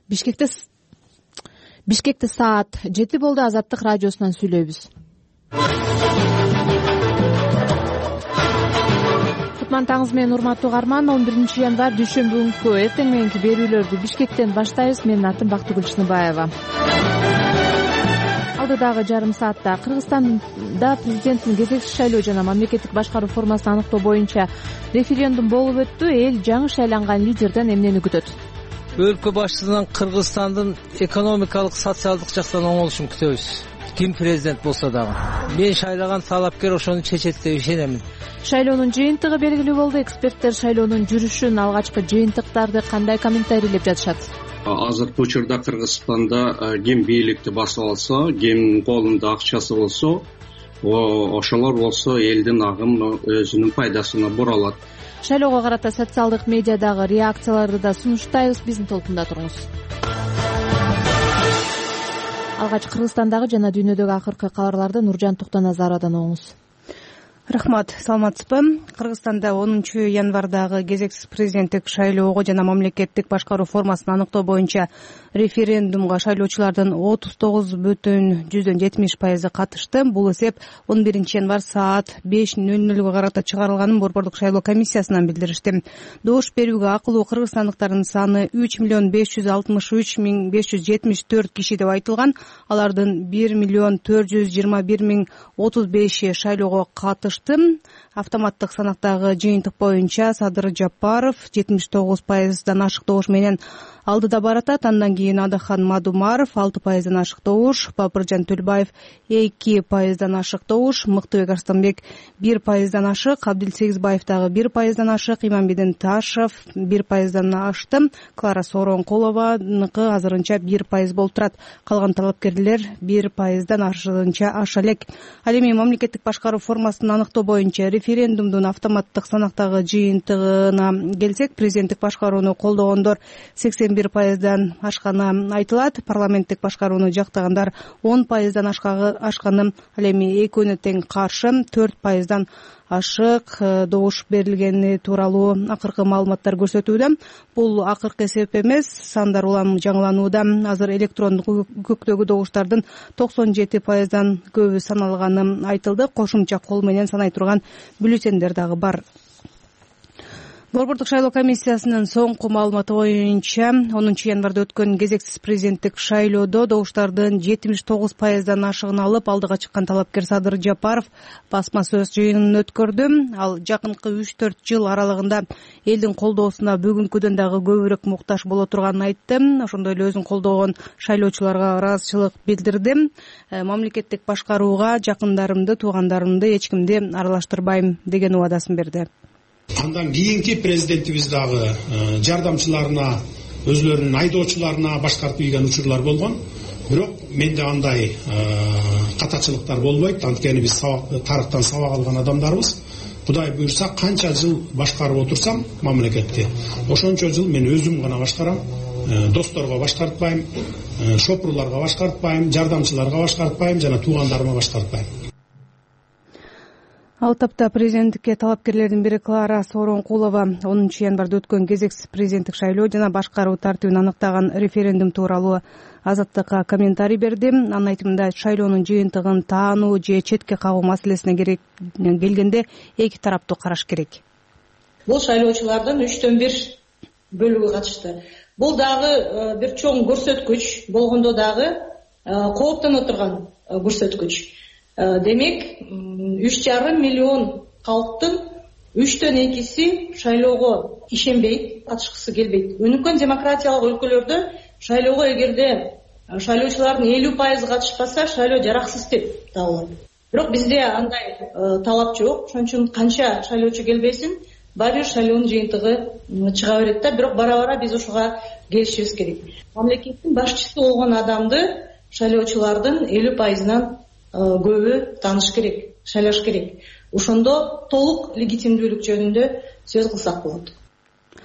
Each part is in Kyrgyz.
Бишкекте саат 7 болду. Азаттык радиосунан сүйлөйбүз. Кутман таңыз менен урматтуу угарман. 11 январь дүйшөмбү күнкү эртең мененки берүүлөрдү Бишкектен баштайбыз. Менин атым Бактыгүл Чыныбаева. Алдыдагы жарым саатта Кыргызстанда президенттин кезекчи шайлоо жана мамлекеттик башкаруу формасын аныктоо боюнча референдум болуп өттү. Эл жаңы шайланган лидерден эмнени күтөт? Өлкө башчысынан Кыргызстандын экономикалык, социалдык жактан оңолушун күтөбүз. Ким президент болсо дагы. Мен шайлаган талапкер ошону чечет деп ишенемин. Шайлоонун жыйынтыгы белгилүү болду. Эксперттер шайлоонун жүрүшүн, алгачкы жыйынтыктарды кандай комментарийлеп жатышат? Азыркы учурда Кыргызстанда ким бийликти басып алса, ким колунда акчасы болсо, ошолор болсо элдин агым өзүнүн пайдасына буралат. Шайлоого карата социалдык медиадагы реакцияларды да сунуштайбыз. Биздин толкунда туруңуз. Алгач Кыргызстандагы жана дүйнөдөгү акыркы кабарларды Нуржан Туктаназаровдон угуңуз. Рахмат, саламатсызбы? Кыргызстанда 10 январдагы кезексиз президенттик шайлоого жана мамлекеттик башкаруу формасын аныктоо боюнча референдумга шайлоочулардын 39,70% катышты. Бул эсеп 11 январь саат 5:00 карата чыгарылганын Борбордук шайлоо комиссиясынан билдиришти. Добуш берүүгө акылуу кыргызстандыктардын саны 3,563,574 киши деп айтылган. Алардын 1,421,035 шайлоого катышты. Автоматтык санактагы жыйынтык боюнча Садыр Жапаров 79%дан ашык добуш менен алдыда баратат. Андан кийин Адахан Мадумаров 6%дан ашык добуш, Бабыржан Төлбаев 2%дан ашык добуш, Мыктыбек Арстанбек 1%дан ашык, Абдилсегизбаев дагы 1%дан ашык, Иманбедин Ташев 1%дан ашты. Клара Сооронкулованыкы азырынча 1% болуп турат. Калган талапкерлер 1%дан ашыгынча аша элек. Ал эми мамлекеттик башкаруу формасын аныктоо боюнча референдумдун автоматтык санактагы жыйынтыгына келсек, президенттик башкарууну колдогондор 81%дан ашканы айтылат. Парламенттик башкарууну жактагандар 10%дан ашканы. Ал эми экөөнө тең каршы 4%дан ашык добуш берилгени тууралуу акыркы маалыматтар көрсөтүүдө. Бул акыркы эсеп эмес, сандар улам жаңыланууда. Азыр электрондук үкүктөгү добуштардын 97%дан көбү саналганы айтылды. Кошумча кол менен санай турган бюллетендер дагы бар. Борбордук шайлоо комиссиясынын соңку маалыматы боюнча 10 январда өткөн кезексиз президенттик шайлоодо добуштардын 79%дан ашыгын алып, алдыга чыккан талапкер Садыр Жапаров басма сөз жыйынын өткөрдү. Ал жакынкы 3-4 жыл аралыгында элдин колдоосуна бүгүнкүдөн дагы көбүрөөк муктаж боло турганын айтты. Ошондой эле өзүн колдогон шайлоочуларга ыраазычылык билдирди. Мамлекеттик башкарууга жакындарымды, туугандарымды эч кимди аралаштырбайм деген убадасын берди. Андан кийинки президентибиз дагы жардамчыларына, өзлөрүнүн айдоочуларына башкартып ийген учурлар болгон. Бирок менде андай катачылыктар болбойт. Анткени биз тарыхтан сабак алган адамдарбыз. Кудай буйрса, канча жыл башкарып отурсам мамлекетти, ошончо жыл мен өзүм гана башкарам. Досторго башкартпайм, шопурларга башкартпайм, жардамчыларга башкартпайм жана туугандарыма башкартпайм. Ал тапта президенттикке талапкерлердин бири Клара Сооронкулова 10 январда өткөн кезексиз президенттик шайлоо жана башкаруу тартибин аныктаган референдум тууралуу Азаттыкка комментарий берди. Анын айтымында шайлоонун жыйынтыгын таануу же четке кагуу маселесине келгенде эки тараптуу караш керек. Бул шайлоочулардын 3/1 бөлүгү катышты. Бул дагы бир чоң көрсөткүч болгондо дагы кооптоно турган көрсөткүч. Демек, 3,5 миллион калктын 2/3 шайлоого ишенбейт, катышкысы келбейт. Өнүккөн демократиялык өлкөлөрдө шайлоого эгерде шайлоочулардын 50% катышпаса, шайлоо жараксыз деп табылат. Бирок бизде андай талап жок. Ошон үчүн канча шайлоочу келбесин, баары бир шайлоонун жыйынтыгы чыга берет да, бирок бара-бара биз ушуга келишибиз керек. Мамлекеттин башчысы болгон адамды шайлоочулардын 50%-нан көбү тааныш керек, шайлаш керек. Ошондо толук легитимдүүлүк жөнүндө сөз кылсак болот.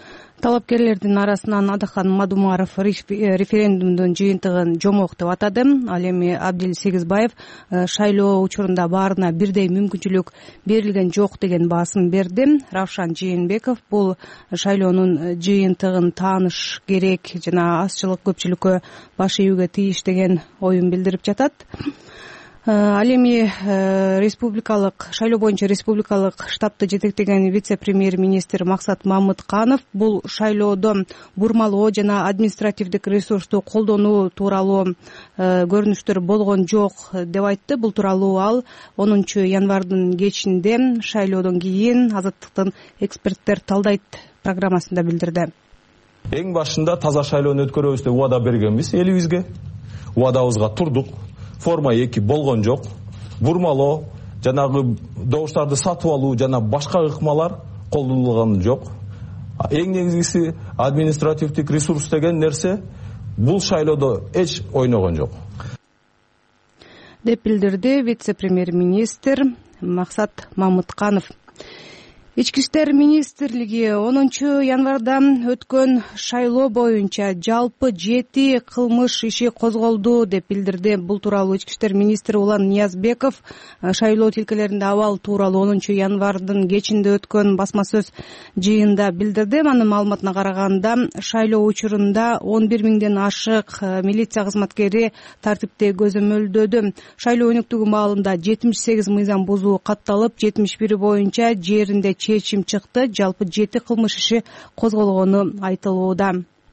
талапкерлердин арасынан Адахан Мадумаров референдумдун жыйынтыгын жомок деп атады. Ал эми Абдил Сегизбаев шайлоо учурунда баарына бирдей мүмкүнчүлүк берилген жок деген баасын берди. Равшан Жээнбеков бул шайлоонун жыйынтыгын тааныш керек жана азчылык көпчүлүккө баш ийүүгө тийиш деген оюн билдирип жатат. Ал эми шайлоо боюнча республикалык штабты жетектеген вице-премьер-министр Максат Мамытканов бул шайлоодо бурмалоо жана административдик ресурсту колдонуу тууралуу көрүнүштөр болгон жок деп айтты. Бул тууралуу ал 10 январдын кечинде шайлоодон кийин Азаттыктын эксперттер талдайт программасында билдирди. Эң башында таза шайлоону өткөрөбүз деп убада бергенбиз элибизге. Убадабызга турдук. Форма 2 болгон жок. Бурмалоо, жанагы добуштарды сатып алуу жана башка ыкмалар колдонулган жок. Эң негизгиси административдик ресурс деген нерсе бул шайлоодо эч ойногон жок. Деп билдирди вице-премьер-министр Максат Мамытканов. Ички иштер министрлиги 10 январда өткөн шайлоо боюнча жалпы 7 кылмыш иши козголду деп билдирди. Бул тууралуу ички иштер министри Улан Ниязбеков шайлоо тилкелеринде абал тууралуу 10 январдын кечинде өткөн басма сөз жыйында билдирди. Анын маалыматына караганда шайлоо учурунда 11 миңден ашык милиция кызматкери тартипти көзөмөлдөдү. Шайлоо өнүктүгү маалында 78 мыйзам бузуу катталып, 71 боюнча жеринде чечим чыкты. Жалпы 7 кылмыш иши козголгону айтылууда.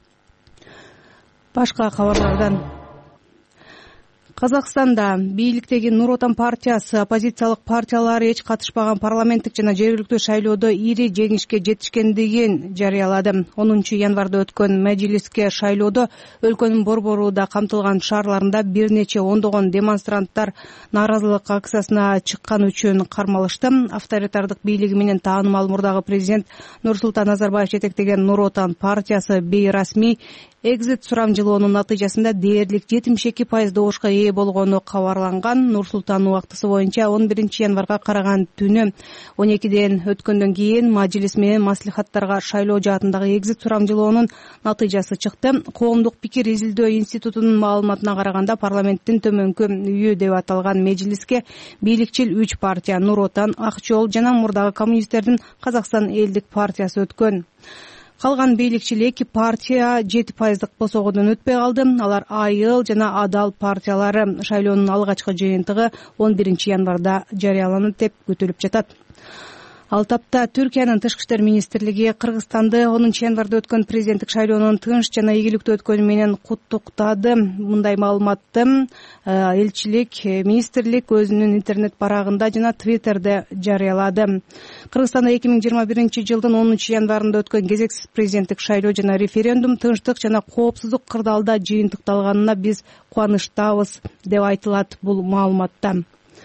Башка кабарлардан Казакстанда бийликтеги Нур Отан партиясы оппозициялык партиялар эч катышпаган парламенттик жана жергиликтүү шайлоодо ири жеңишке жетишкендигин жарыялады. 10 январда өткөн мажлиске шайлоодо өлкөнүн борборуда камтылган шаарларында бир нече ондогон демонстранттар нааразылык акциясына чыккан үчүн кармалышты. Авторитардык бийлиги менен таанымал мурдагы президент Нурсултан Назарбаев жетектеген Нур Отан партиясы бейрасмий экзит сурамжылоонун натыйжасында дээрлик 72% добушка ээ болгону кабарланган. Нур-Султан убактысы боюнча 11 январга караган түнү 12ден өткөндөн кийин мажлис менен маслихаттарга шайлоо жаатындагы экзит сурамжылоонун натыйжасы чыкты. Коомдук пикир изилдөө институтунун маалыматына караганда парламенттин төмөнкү үйү деп аталган мажлиске бийликчил 3 партия Нур Отан, Ак жол жана мурдагы коммунисттердин Казакстан элдик партиясы өткөн. Калган бийликчил 2 партия 7% босогодон өтпөй калды. Алар Айыл жана Адал партиялары. Шайлоонун алгачкы жыйынтыгы 11 январда жарыяланат деп күтүлүп жатат. Ал тапта Түркиянын тышкы иштер министрлиги Кыргызстанды 10 январда өткөн президенттик шайлоонун тынч жана ийгиликтүү өткөнү менен куттуктады. Мындай маалыматты элчилик, министрлик өзүнүн интернет барагында жана Твиттерде жарыялады. Кыргызстанда 2021 жылдын 10 январында өткөн кезексиз президенттик шайлоо жана референдум тынчтык жана коопсуздук кырдаалда жыйынтыкталганына биз кубанычтабыз деп айтылат бул маалыматта.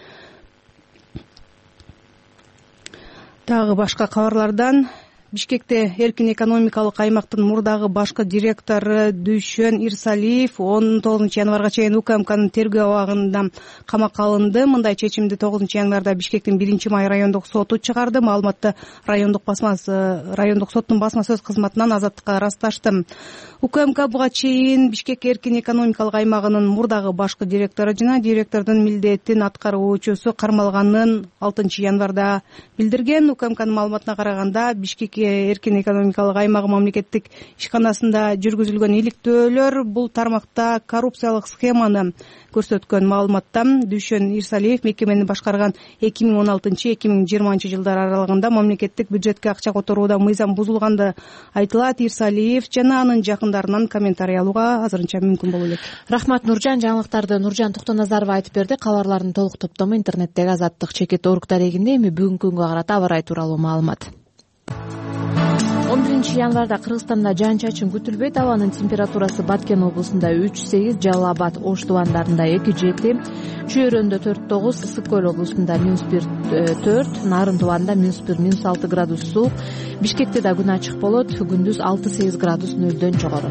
Дагы башка кабарлардан Бишкекте эркин экономикалык аймактын мурдагы башкы директору Дүйшөн Ирсалиев 19 январга чейин УКМКнын тергөө абагында камакка алынды. Мындай чечимди 9 январда Бишкектин 1-май райондук соту чыгарды. Маалыматты райондук соттун басма сөз кызматынан Азаттыкка ырасташты. УКМК буга чейин Бишкек эркин экономикалык аймагынын мурдагы башкы директору жана директордун милдетин аткаруучусу кармалганын 6 январда билдирген. УКМКнын маалыматына караганда Бишкек эркин экономикалык аймагы мамлекеттик ишканасында жүргүзүлгөн иликтөөлөр бул тармакта коррупциялык схеманы көрсөткөн. Маалыматта Дүйшөн Ирсалиев мекемени башкарган 2016-2020 жылдар аралыгында мамлекеттик бюджетке акча которууда мыйзам бузулганды айтылат. Ирсалиев жана анын жакындарынан комментарий алууга азырынча мүмкүн боло элек. Рахмат Нуржан. Жаңылыктарды Нуржан Токтоназарова айтып берди. Кабарлардын толук топтому интернеттеги Азаттык чекит орг дарегинде. Эми бүгүнкү күнгө карата аба ырайы тууралуу маалымат. 11 январда Кыргызстанда жаан-чачын күтүлбөйт. Абанын температурасы Баткен облусунда 3-8, Жалал Абад, Ош тубандарында 2-7, Чүйөрөндө 4-9, Ысык Көл облусунда -1-4, Нарын тубанында -1-6 градус суук. Бишкекте да күн ачык болот, күндүз 6-8 градус нөлдөн жогору.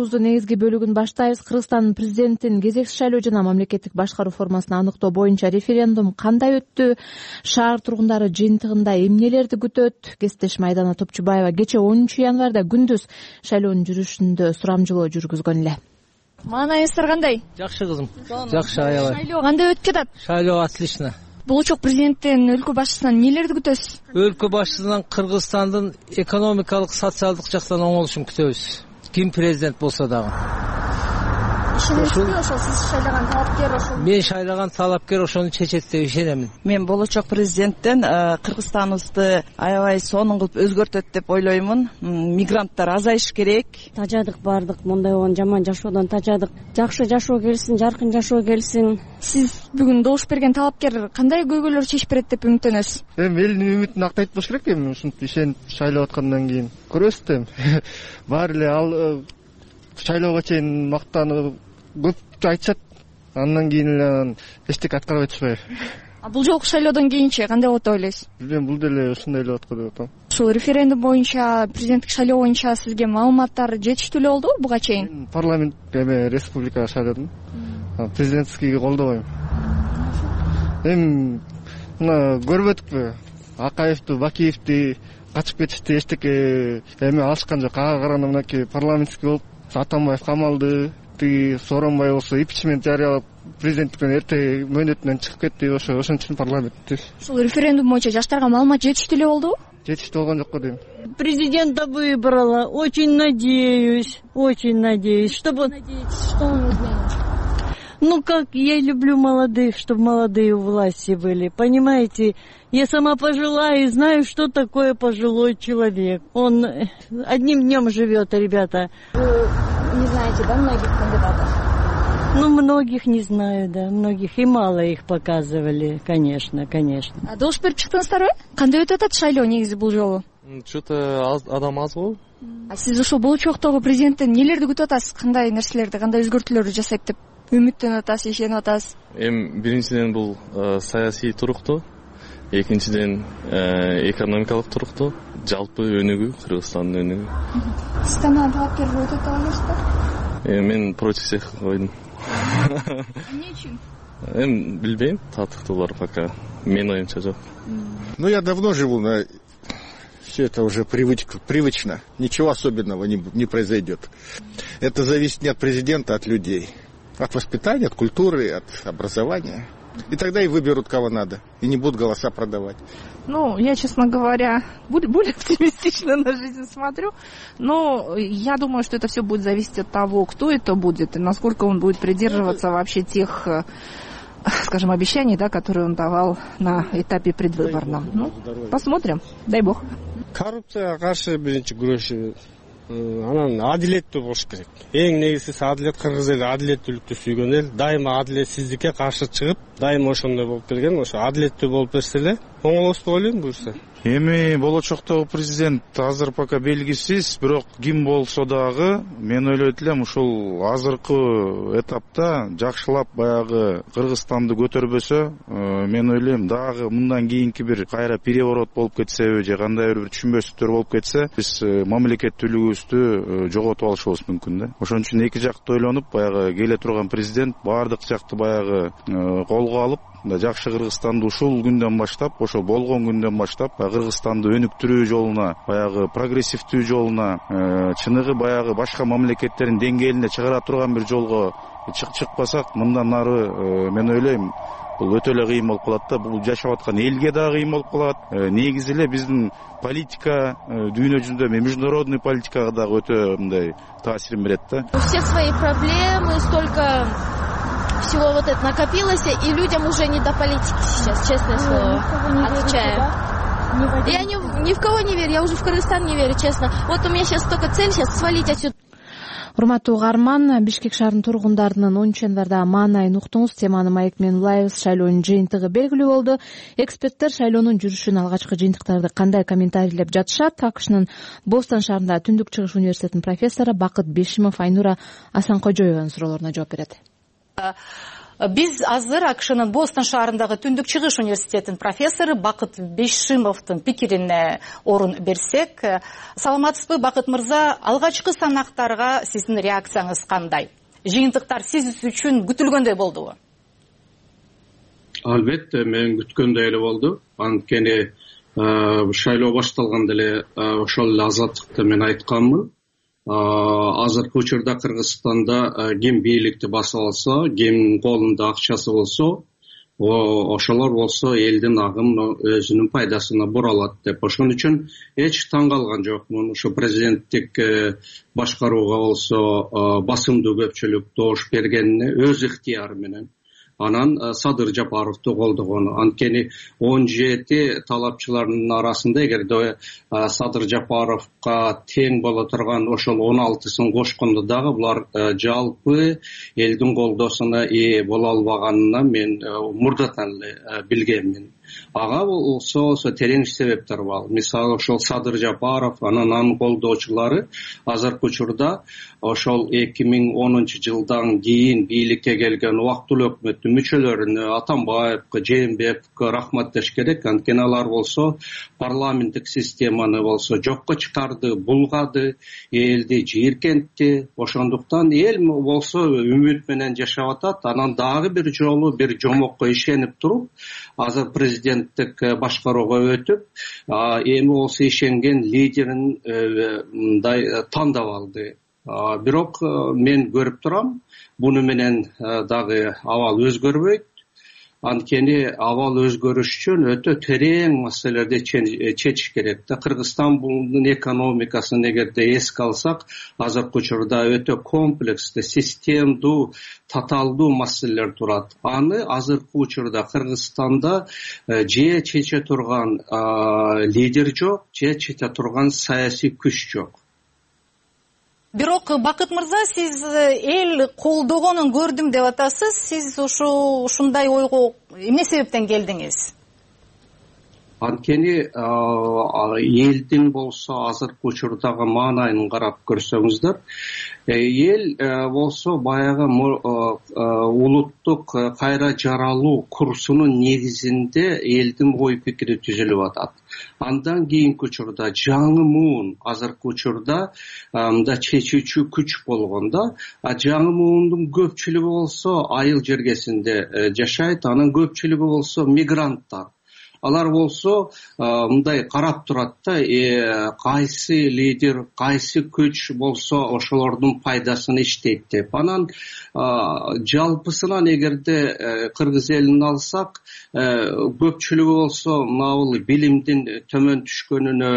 уктуруубуздун негизги бөлүгүн баштайбыз. Кыргызстандын президентин кезексиз шайлоо жана мамлекеттик башкаруу формасына аныктоо боюнча референдум кандай өттү? Шаар тургундары жыйынтыгында эмнелерди күтөт? Кесиптешим Айдана Топчубаева кечээ 10 январда күндүз шайлоонун жүрүшүндө сурамжылоо жүргүзгөн эле. Маанайыңыздар кандай? Жакшы кызым. Жакшы аябай. Шайлоо кандай өтүп жатат? Шайлоо отлично. Болочок президенттен, өлкө башчысынан нелерди күтөсүз? Өлкө башчысынан Кыргызстандын экономикалык, социалдык жактан оңолушун күтөбүз. Ким президент болсо дагы. Ишенесизби ошол сиз шайлаган талапкер ошол? Мен шайлаган талапкер ошону чечет деп ишенемин. Мен болочок президенттен Кыргызстаныбызды аябай сонун кылып өзгөртөт деп ойлоймун. Мигранттар азайыш керек. Тажадык бардык, мындай болгон жаман жашоодон тажадык. Жакшы жашоо келсин, жаркын жашоо келсин. Сиз бүгүн добуш берген талапкер кандай көйгөйлөр чечип берет деп үмүттөнөсүз? Элдин үмүтүн актайтып болуш керек эми ушинтип ишенип шайлап аткандан кийин. Көрөсүз да эми. Баары эле ал шайлоого чейин мактанып көп айтышат. Андан кийин эле эчтеке аткарбай атышпайбы. Бул жолку шайлоодон кийинчи кандай болот деп ойлойсуз? Билбейм, бул деле ушундай эле болот го деп атам. Ушул референдум боюнча, президенттик шайлоо боюнча сизге маалыматтар жетиштүү эле болдубу буга чейин? Мен парламент республикага шайлоодум. Президентскийге колдобойм. Эми мына көрбөдүкпү? Акаевди, Бакиевди качып кетишти, эчтеке эми алышкан жок. Ага караганда мынакей парламентский болуп Атамбаев камалды, тиги Сооронбай болсо импичмент жарыялап президенттиктен эрте мөөнөтүнөн чыгып кетти. Ошон үчүн парламентти. Ушул референдум боюнча жаштарга маалымат жетиштүү эле болдубу? Жетиштүү болгон жок го дейм. Президента выбрала. Очень надеюсь, чтобы... Надеетесь, что он изменит? Ну как, я люблю молодых, чтобы молодые у власти были, понимаете? Я сама пожилая и знаю, что такое пожилой человек. Он одним днем живет, ребята. Вы не знаете, да, многих кандидатов? Ну, многих не знаю, да, многих. И мало их показывали, конечно. Добуш берип чыктыңыздарбы? Кандай өтүп атат шайлоо негизи бул жолу? Что-то адам аз го. Сиз ошол болочоктогу президенттен нелерди күтүп атасыз? Кандай нерселерди, кандай өзгөртүүлөрдү жасайт деп үмүттөнүп атасыз, ишенип атасыз? Биринчиден бул саясий туруктуу, экинчиден экономикалык туруктуу, жалпы өнүгүү, Кыргызстандын өнүгүү. Сиз тандан талапкер өтөт деп ойлойсузбу? Мен против всех койдум. Эмне үчүн? Билбейм, татыктуулар пока. Менин оюмча жок. Ну, я давно живу на... Все это уже привычно. Ничего особенного не произойдет. Это зависит не от президента, а от людей. От воспитания, от культуры, от образования. И тогда и выберут, кого надо. И не будут голоса продавать. Ну, я, честно говоря, более оптимистично на жизнь смотрю. Но я думаю, что это все будет зависеть от того, кто это будет, и насколько он будет придерживаться вообще тех, скажем, обещаний, да, которые он давал на этапе предвыборном. Ну, посмотрим. Дай бог. Коррупцияга каршы биринчи күрөшү, анан адилеттүү болуш керек. Эң негизгиси адилет. Кыргыз эли адилеттүүлүктү сүйгөн эл. Дайыма адилетсиздикке каршы чыгып, дайыма ошондой болуп келген. Ошо адилеттүү болуп берсе эле оңолосу деп ойлойм буюрса. Эми болочоктогу президент азыр пока белгисиз, бирок ким болсо дагы мен ойлойт элем ушул азыркы этапта жакшылап баягы Кыргызстанды көтөрбөсө, мен ойлойм дагы мындан кийинки бир кайра переворот болуп кетсеби же кандай бир түшүнбөстүктөр болуп кетсе, биз мамлекеттүүлүгүбүздү жоготуп алышыбыз мүмкүн да. Ошон үчүн эки жакты ойлонуп, баягы келе турган президент баардык жакты баягы колго алып, жакшы Кыргызстанды ушул күндөн баштап, ошо болгон күндөн баштап Кыргызстанды өнүктүрүү жолуна, баягы прогрессивдүү жолуна, чыныгы баягы башка мамлекеттердин деңгээлине чыгара турган бир жолго чыкпасак, мындан ары мен ойлойм, бул өтө эле кыйын болуп калат да. Бул жашап аткан элге да кыйын болуп калат. Негизи эле биздин политика дүйнө жүзүндө международный политикага дагы өтө мындай таасирин берет да. У всех свои проблемы, столько всего вот это накопилось, и людям уже не до политики сейчас, честное слово, отвечаю. Я ни в кого не верю, я уже в Кыргызстан не верю, честно. Вот у меня сейчас только цель сейчас свалить отсюда. Урматтуу угарман, Бишкек шаарынын тургундарынын 10 январда маанайын уктуңуз. Теманы маек менен улайбыз. Шайлоонун жыйынтыгы белгилүү болду. Эксперттер шайлоонун жүрүшүн, алгачкы жыйынтыктарды кандай комментарийлеп жатышат? АКШнын Бостон шаарында Түндүк Чыгыш университетинин профессору Бакыт Бешимов Айнура Асанкожоеванын суроолоруна жооп берет. Биз азыр АКШнын Бостон шаарындагы Түндүк Чыгыш университетинин профессору Бакыт Бейшимовдун пикирине орун берсек, саламатсызбы Бакыт мырза, алгачкы санактарга сиздин реакцияңыз кандай? Жыйынтыктар сиз үчүн күтүлгөндөй болдубу? Албетте, мен күткөндөй эле болду. Анткени шайлоо башталганда эле ошол эле азаттыкты мен айтканмын. Азыркы учурда Кыргызстанда ким бийликти басып алса, ким колунда акчасы болсо, ошолор болсо элдин агым өзүнүн пайдасына буралат деп. Ошон үчүн эч таң калган жокмун. Ушу президенттик башкарууга болсо басымдуу көпчүлүк добуш бергенине өз ыктыяры менен анан Садыр Жапаровду колдогону. Анткени 17 талапчылардын арасында эгерде Садыр Жапаровго тең боло турган ошол 16сын кошкондо дагы булар жалпы элдин колдоосуна ээ боло албаганына мен мурдатан эле билгенмин. Ага болсо терең себептер бар. Мисалы ошол Садыр Жапаров, анын колдоочулары азыркы учурда ошол 2010 жылдан кийин бийликке келген убактылуу өкмөттүн мүчөлөрүнө, Атамбаевге, Жээнбековго рахматташ керек. Анткени алар болсо парламенттик системаны болсо жокко чыгарды, булгады, элди жийиркентти. Ошондуктан эл болсо үмүт менен жашап атат. Анан дагы бир жолу бир жомокко ишенип туруп, азыр президенттик башкарууга өтүп, эми болсо ишенген лидерин тандап алды. Бирок мен көрүп турам, буну менен дагы абал өзгөрбөйт. Анткени абал өзгөрүш үчүн өтө терең маселелерди чечиш керек. Кыргызстандын экономикасын эгерде эске алсак, азыркы учурда өтө комплекстүү, системдүү, татаалдуу маселелер турат. Аны азыркы учурда Кыргызстанда же чече турган лидер жок, же чече турган саясий күч жок. Бирок Бакыт мырза, сиз эл колдогонун көрдүм деп атасыз. Сиз ушундай ойго эмне себептен келдиңиз? Анткени элдин болсо азыркы учурдагы маанайын карап көрсөңүздөр, эл болсо баягы улуттук кайра жаралуу курсунун негизинде элдин ой пикири түзүлүп атат. Андан кийинки учурда жаңы муун азыркы учурда мында чечүүчү күч болгондо, жаңы муундун көпчүлүгү болсо айыл жергесинде жашайт, анын көпчүлүгү болсо мигранттар. Алар болсо мындай карап турат да, кайсы лидер, кайсы күч болсо ошолордун пайдасына иштейт деп. Анан жалпысынан эгерде кыргыз элин алсак, көпчүлүгү болсо мына билимдин төмөн түшкөнүнө,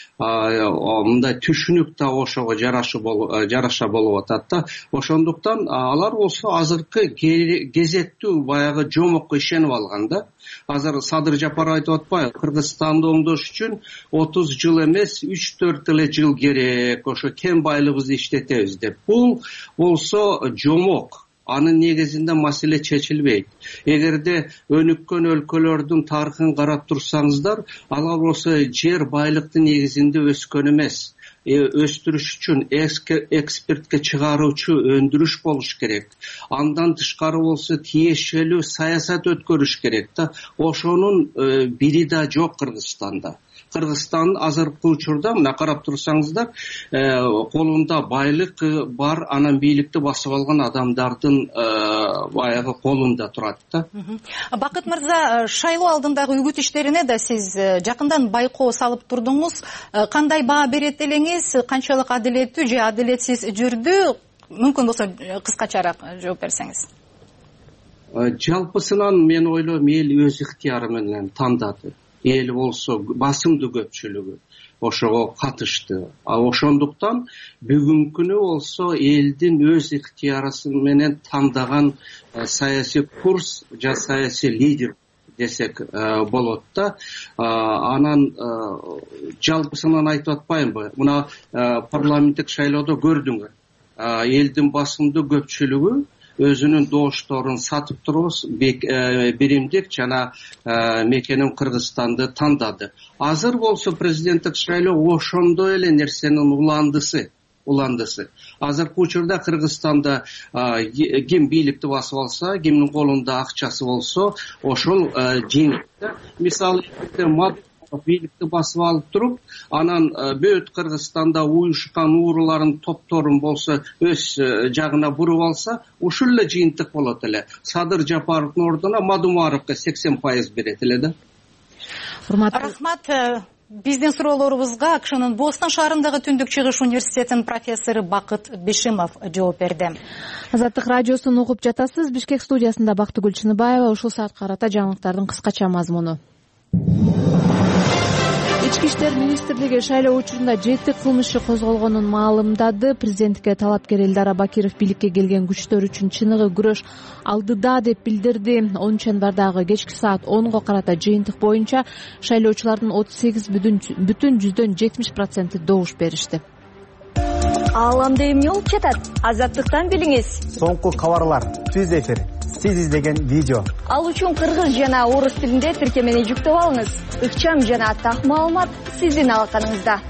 мындай түшүнүк да ошого жараша болуп атат да. Ошондуктан алар болсо азыркы кезектүү баягы жомокко ишенип алган да. Азыр Садыр Жапаров айтып атпайбы, Кыргызстанды оңдош үчүн 30 жыл эмес, 3-4 эле жыл керек, ошо кен байлыгыбызды иштетебиз деп. Бул болсо жомок. Анын негизинде маселе чечилбейт. Эгерде өнүккөн өлкөлөрдүн тарыхын карап турсаңыздар, алар болсо жер байлыктын негизинде өскөн эмес. Өстүрүш үчүн экспортко чыгаруучу өндүрүш болуш керек. Андан тышкары болсо тиешелүү саясат өткөрүш керек да. Ошонун бири да жок Кыргызстанда. Кыргызстан азыркы учурда мына карап турсаңыздар, колунда байлык бар, анан бийликти басып алган адамдардын баягы колунда турат да. Бакыт мырза, шайлоо алдындагы үгүт иштерине да сиз жакындан байкоо салып турдуңуз. Кандай баа берет элеңиз? Канчалык адилеттүү же адилетсиз жүрдү? Мүмкүн болсо кыскачараак жооп берсеңиз. Жалпысынан мен ойлойм, эл өз ыктыяры менен тандады. Эл болсо басымдуу көпчүлүгү ошого катышты. Ошондуктан бүгүнкү күнү болсо элдин өз ыктыярысы менен тандаган саясий курс же саясий лидер десек болот да. Анан жалпысынан айтып атпаймынбы? Мына парламенттик шайлоодо көрдүңөр. Элдин басымдуу көпчүлүгү өзүнүн доошторун сатып туруп биримдик жана мекенин Кыргызстанды тандады. Азыр болсо президенттик шайлоо ошондой эле нерсенин уландысы. уландысы. Азыркы учурда Кыргызстанда ким бийликти басып алса, кимдин колунда акчасы болсо, ошол жеңет. Мисалы бийликти басып алып туруп, анан бөт Кыргызстанда уюшкан ууруларын топторун болсо өз жагына буруп алса, ушул эле жыйынтык болот эле. Садыр Жапаровдун ордуна Мадумаровго 80% берет эле да. Рахмат. Биздин суроолорубузга АКШнын Бостон шаарындагы Түндүк чыгыш университетинин профессору Бакыт Бишимов жооп берди. Азаттык радиосун угуп жатасыз. Бишкек студиясында Бактыгүл Чыныбаева. Ушул саатка карата жаңылыктардын кыскача мазмуну. Ички иштер министрлиги шайлоо учурунда 7 кылмыш козголгонун маалымдады. Президенттикке талапкер Элдар Абакиров бийликке келген күчтөр үчүн чыныгы күрөш алдыда деп билдирди. 10 январдагы кечки саат 10го карата жыйынтык боюнча шайлоочулардын 38,70% добуш беришти. Ал анда эмне болуп жатат? Азаттыктан билиңиз. Соңку кабарлар, түз эфир, сиз издеген видео. Ал үчүн кыргыз жана орус тилинде тиркемени жүктөп алыңыз. Ыкчам жана так маалымат сиздин алаканыңызда.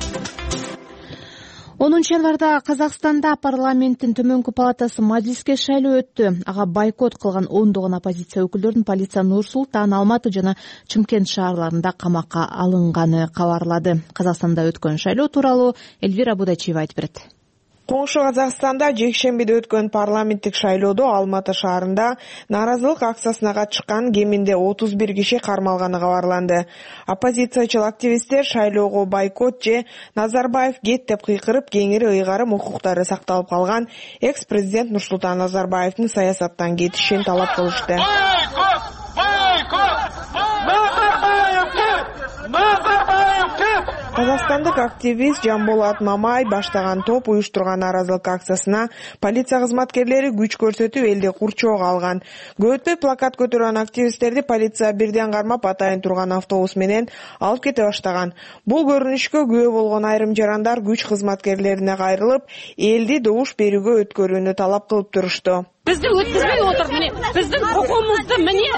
10 январда Казакстанда парламенттин төмөнкү палатасы мажилиске шайлоо өттү. Ага бойкот кылган ондогон оппозиция өкүлдөрүн полиция Нур-Султан, Алматы жана Чымкент шаарларында камакка алынганы кабарлады. Казакстанда өткөн шайлоо тууралуу Эльвира Будачиева айтып берет. Коңшу Казакстанда жекшембиде өткөн парламенттик шайлоодо Алматы шаарында нааразылык акциясына катышкан кеминде 31 киши кармалганы кабарланды. Оппозициячыл активисттер шайлоого бойкот же Назарбаев кет деп кыйкырып, кеңири ыйгарым укуктары сакталып калган экс-президент Нурсултан Назарбаевдин саясаттан кетишин талап кылышты. Казакстандык активист Жамболат Мамай баштаган топ уюштурган нааразылык акциясына полиция кызматкерлери күч көрсөтүп элди курчоого алган. Көтпөй плакат көтөргөн активисттерди полиция бирден кармап атайын турган автобус менен алып кете баштаган. Бул көрүнүшкө күбө болгон айрым жарандар күч кызматкерлерине кайрылып, элди добуш берүүгө өткөрүүнү талап кылып турушту. Бізді өткізбей отыр, міне, біздің құқығымызды міне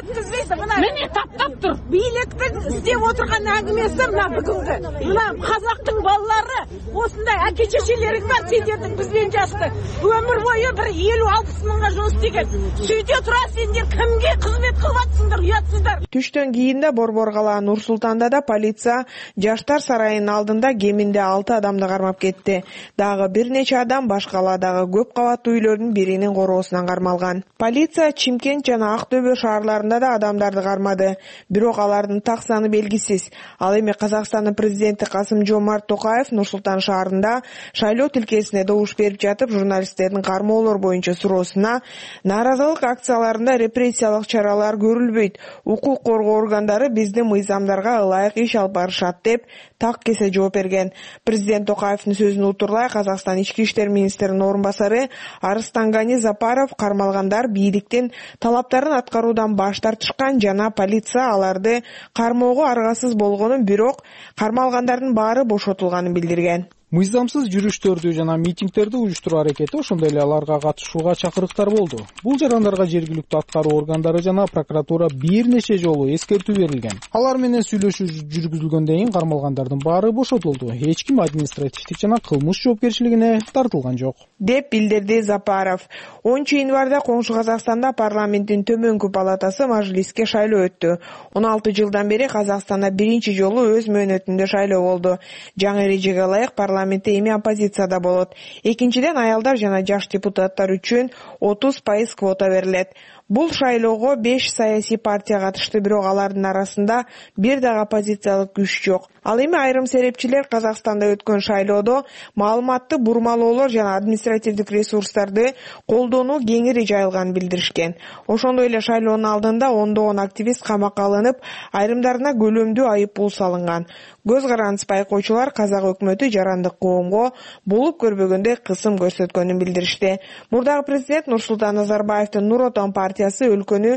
таптап тұр. Биліктің істеп отырған әңгімесі мына бүгінгі. Мына қазақтың балалары осындай әке-шешелерің бар, сендердің бізбен жасты. Өмір бойы бір 50-60 мыңға жұмыс істеген. Сөйте тұра сендер кімге қызмет қылып ұятсыздар. Түштөн кийин да Борбор кала Нур-Султанда да полиция жаштар сарайынын алдында кеминде 6 адамды кармап кетти. Дагы бир нече адам башкаладагы көп кабаттуу үйлөрдүн биринин короосунан кармалган. Полиция Чимкент жана Актөбө шаарларында да адамдарды кармады. Бирок алардын так саны белгисиз. Ал эми Казакстандын президенти Касым-Жомарт Токаев Нур-Султан шаарында шайлоо тилкесине добуш берип жатып, журналисттердин кармоолор боюнча суроосуна нааразылык акцияларында репрессиялык чаралар көрүлбөйт, укук коргоо органдары биздин мыйзамдарга ылайык иш алып барышат деп так кесе жооп берген. Президент Токаевдин сөзүн утурлай Казакстан ички иштер министринин орун басары Арыстангани Запаров кармалгандар бийликтин талаптарын аткаруудан баш тартышкан жана полиция аларды кармоого аргасыз болгонун, бирок кармалгандардын баары бошотулганын билдирген. Мыйзамсыз жүрүштөрдү жана митингдерди уюштуруу аракети, ошондой эле аларга катышууга чакырыктар болду. Бул жарандарга жергиликтүү аткаруу органдары жана прокуратура бир нече жолу эскертүү берилген. Алар менен сүйлөшүү жүргүзүлгөндөн кийин кармалгандардын баары бошотулду. Эч ким административдик жана кылмыш жоопкерчилигине тартылган жок, деп билдирди Запаров. 10 январда Коңшу Казакстанда парламенттин төмөнкү палатасы мажилиске шайлоо өттү. 16 жылдан бери Казакстанда биринчи жолу өз мөөнөтүндө шайлоо болду. Жаңы эрежеге ылайык парламентте эми оппозицияда болот. Экинчиден, аялдар жана жаш депутаттар үчүн 30% квота берилет. Бул шайлоого 5 саясий партия катышты, бирок алардын арасында бир дагы оппозициялык күч жок. Ал эми айрым серепчилер Казакстанда өткөн шайлоодо маалыматты бурмалоолор жана административдик ресурстарды колдонуу кеңири жайылганын билдиришкен. Ошондой эле шайлоонун алдында ондогон активист камакка алынып, айрымдарына көлөмдүү айып пул салынган. Көз карандысыз байкоочулар казак өкмөтү жарандык коомго болуп көрбөгөндөй кысым көрсөткөнүн билдиришти. Мурдагы президент Нурсултан Назарбаевдин Нур Отон партиясы өлкөнү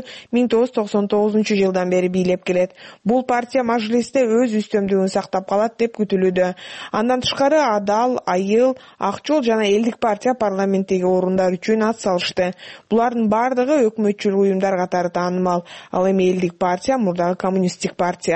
1999 жылдан бери бийлеп келет. Бул партия мажилисте өз үстөмдүгүн сактап калат деп күтүлүүдө. Андан тышкары Адал, Айыл, Ак жол жана Элдик партия парламенттеги орундар үчүн ат салышты. Булардын бардыгы өкмөтчүл уюмдар катары таанымал. Ал эми Элдик партия мурдагы коммунисттик партия.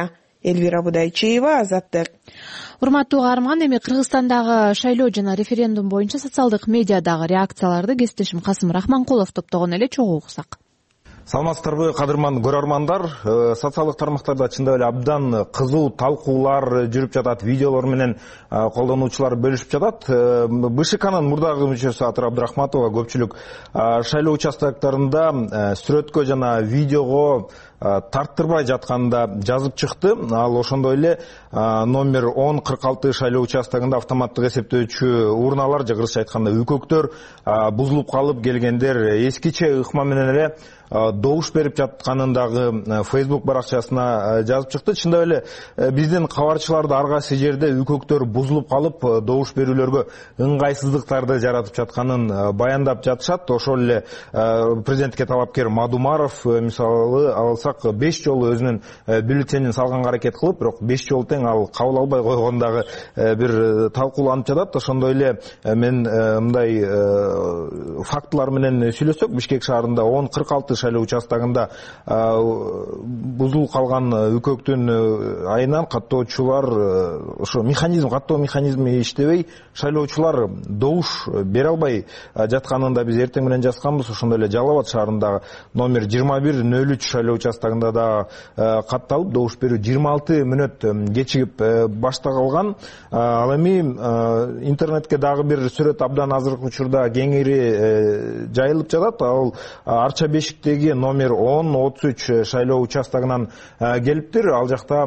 Элвира Будайчиева, Азаттык. Урматтуу каарман, эми Кыргызстандагы шайлоо жана референдум боюнча социалдык медиадагы реакцияларды кесиптешим Касым Рахманкулов топтогон эле чогуу уксак. Саламатсыздарбы, кадырман көрөрмандар. Социалдык тармактарда чындап эле абдан кызуу талкуулар жүрүп жатат, видеолор менен колдонуучулар бөлүшүп жатат. БШКнын мурдагы мүчөсү Атыр Абдрахматова көпчүлүк шайлоо участоктарында сүрөткө жана видеого тарттырбай жатканда жазып чыкты. Ал ошондой эле номер 1046 шайлоо участогунда автоматтык эсептөөчү урналар, же кыргызча айтканда үкөктөр бузулуп калып, келгендер эскиче ыкма менен эле добуш берип жатканын дагы Facebook баракчасына жазып чыкты. Чындап эле биздин кабарчыларды ар кайсы жерде үкөктөр бузулуп калып, добуш берүүлөргө ыңгайсыздыктарды жаратып жатканын баяндап жатышат. Ошол эле президентке талапкер Мадумаров мисалы алсак 5 жолу өзүнүн бюллетенин салганга аракет кылып, бирок 5 жолу тең ал кабыл албай койгондагы бир талкууланып жатат. Ошондой эле мен мындай фактылар менен сүйлөсөк, Бишкек шаарында 1046 шайлоо участогунда бузулуп калган үкөктүн айынан каттоочулар ошо каттоо механизми иштебей, шайлоочулар добуш бере албай жатканын да биз эртең менен жазганбыз. Ошондой эле Жалал Абад шаарындагы номер 2103 шайлоо участогунда да катталып, добуш берүү 26 мүнөт кечигип башталган. Ал эми интернетке дагы бир сүрөт абдан азыркы учурда кеңири жайылып жатат. Ал Арча Бешикте номер 1033 шайлоо участогунан келиптир. Ал жакта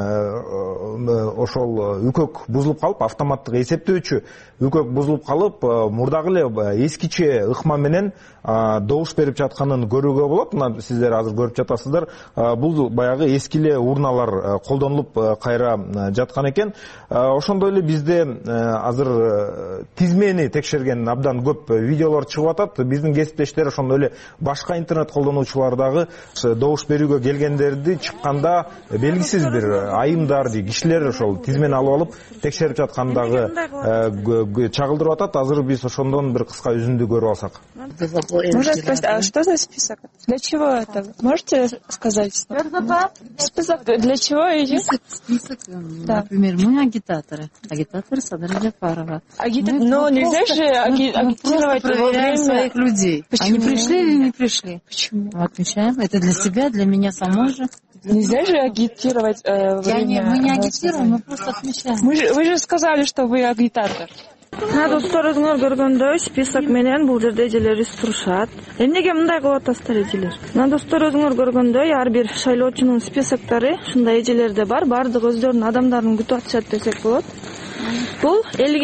ошол үкөк бузулуп калып, автоматтык эсептөөчү үкөк бузулуп калып, мурдагы эле эскиче ыкма менен добуш берип жатканын көрүүгө болот. Мына сиздер азыр көрүп жатасыздар. Бул баягы эскиле урналар колдонулуп кайра жаткан экен. Ошондой эле бизде азыр тизмени текшерген абдан көп видеолор чыгып атат. Биздин кесиптештер ошондой эле башка интернет колдонуучулар дагы добуш берүүгө келгендерди чыкканда белгисиз бир айымдар, кишилер ошол тизмени алып алып текшерип жаткандагы чагылдырып атат. Азыр биз ошондон бир кыска үзүндү көрүп алсак. Можно спросить, а что за список? Для чего это? Можете сказать? Список для чего идет? Список, например, мы агитаторы. Агитаторы Садыра Джапарова. Но нельзя же агитировать во время своих людей. Почему? Они пришли или не пришли? Почему? Мы отмечаем. Это для себя, для меня самой же. Нельзя же агитировать во время... Мы не агитируем, мы просто отмечаем. Вы же сказали, что вы агитатор. Достор өзүңөр көргөндөй список менен бул жерде эжелер турушат. Эмнеге мындай кылып атасыздар эжелер? Достор өзүңөр көргөндөй ар бир шайлоочунун списоктары ушундай эжелерде бар, бардыгы өздөрүнүн адамдарын күтүп атышат десек болот. Бул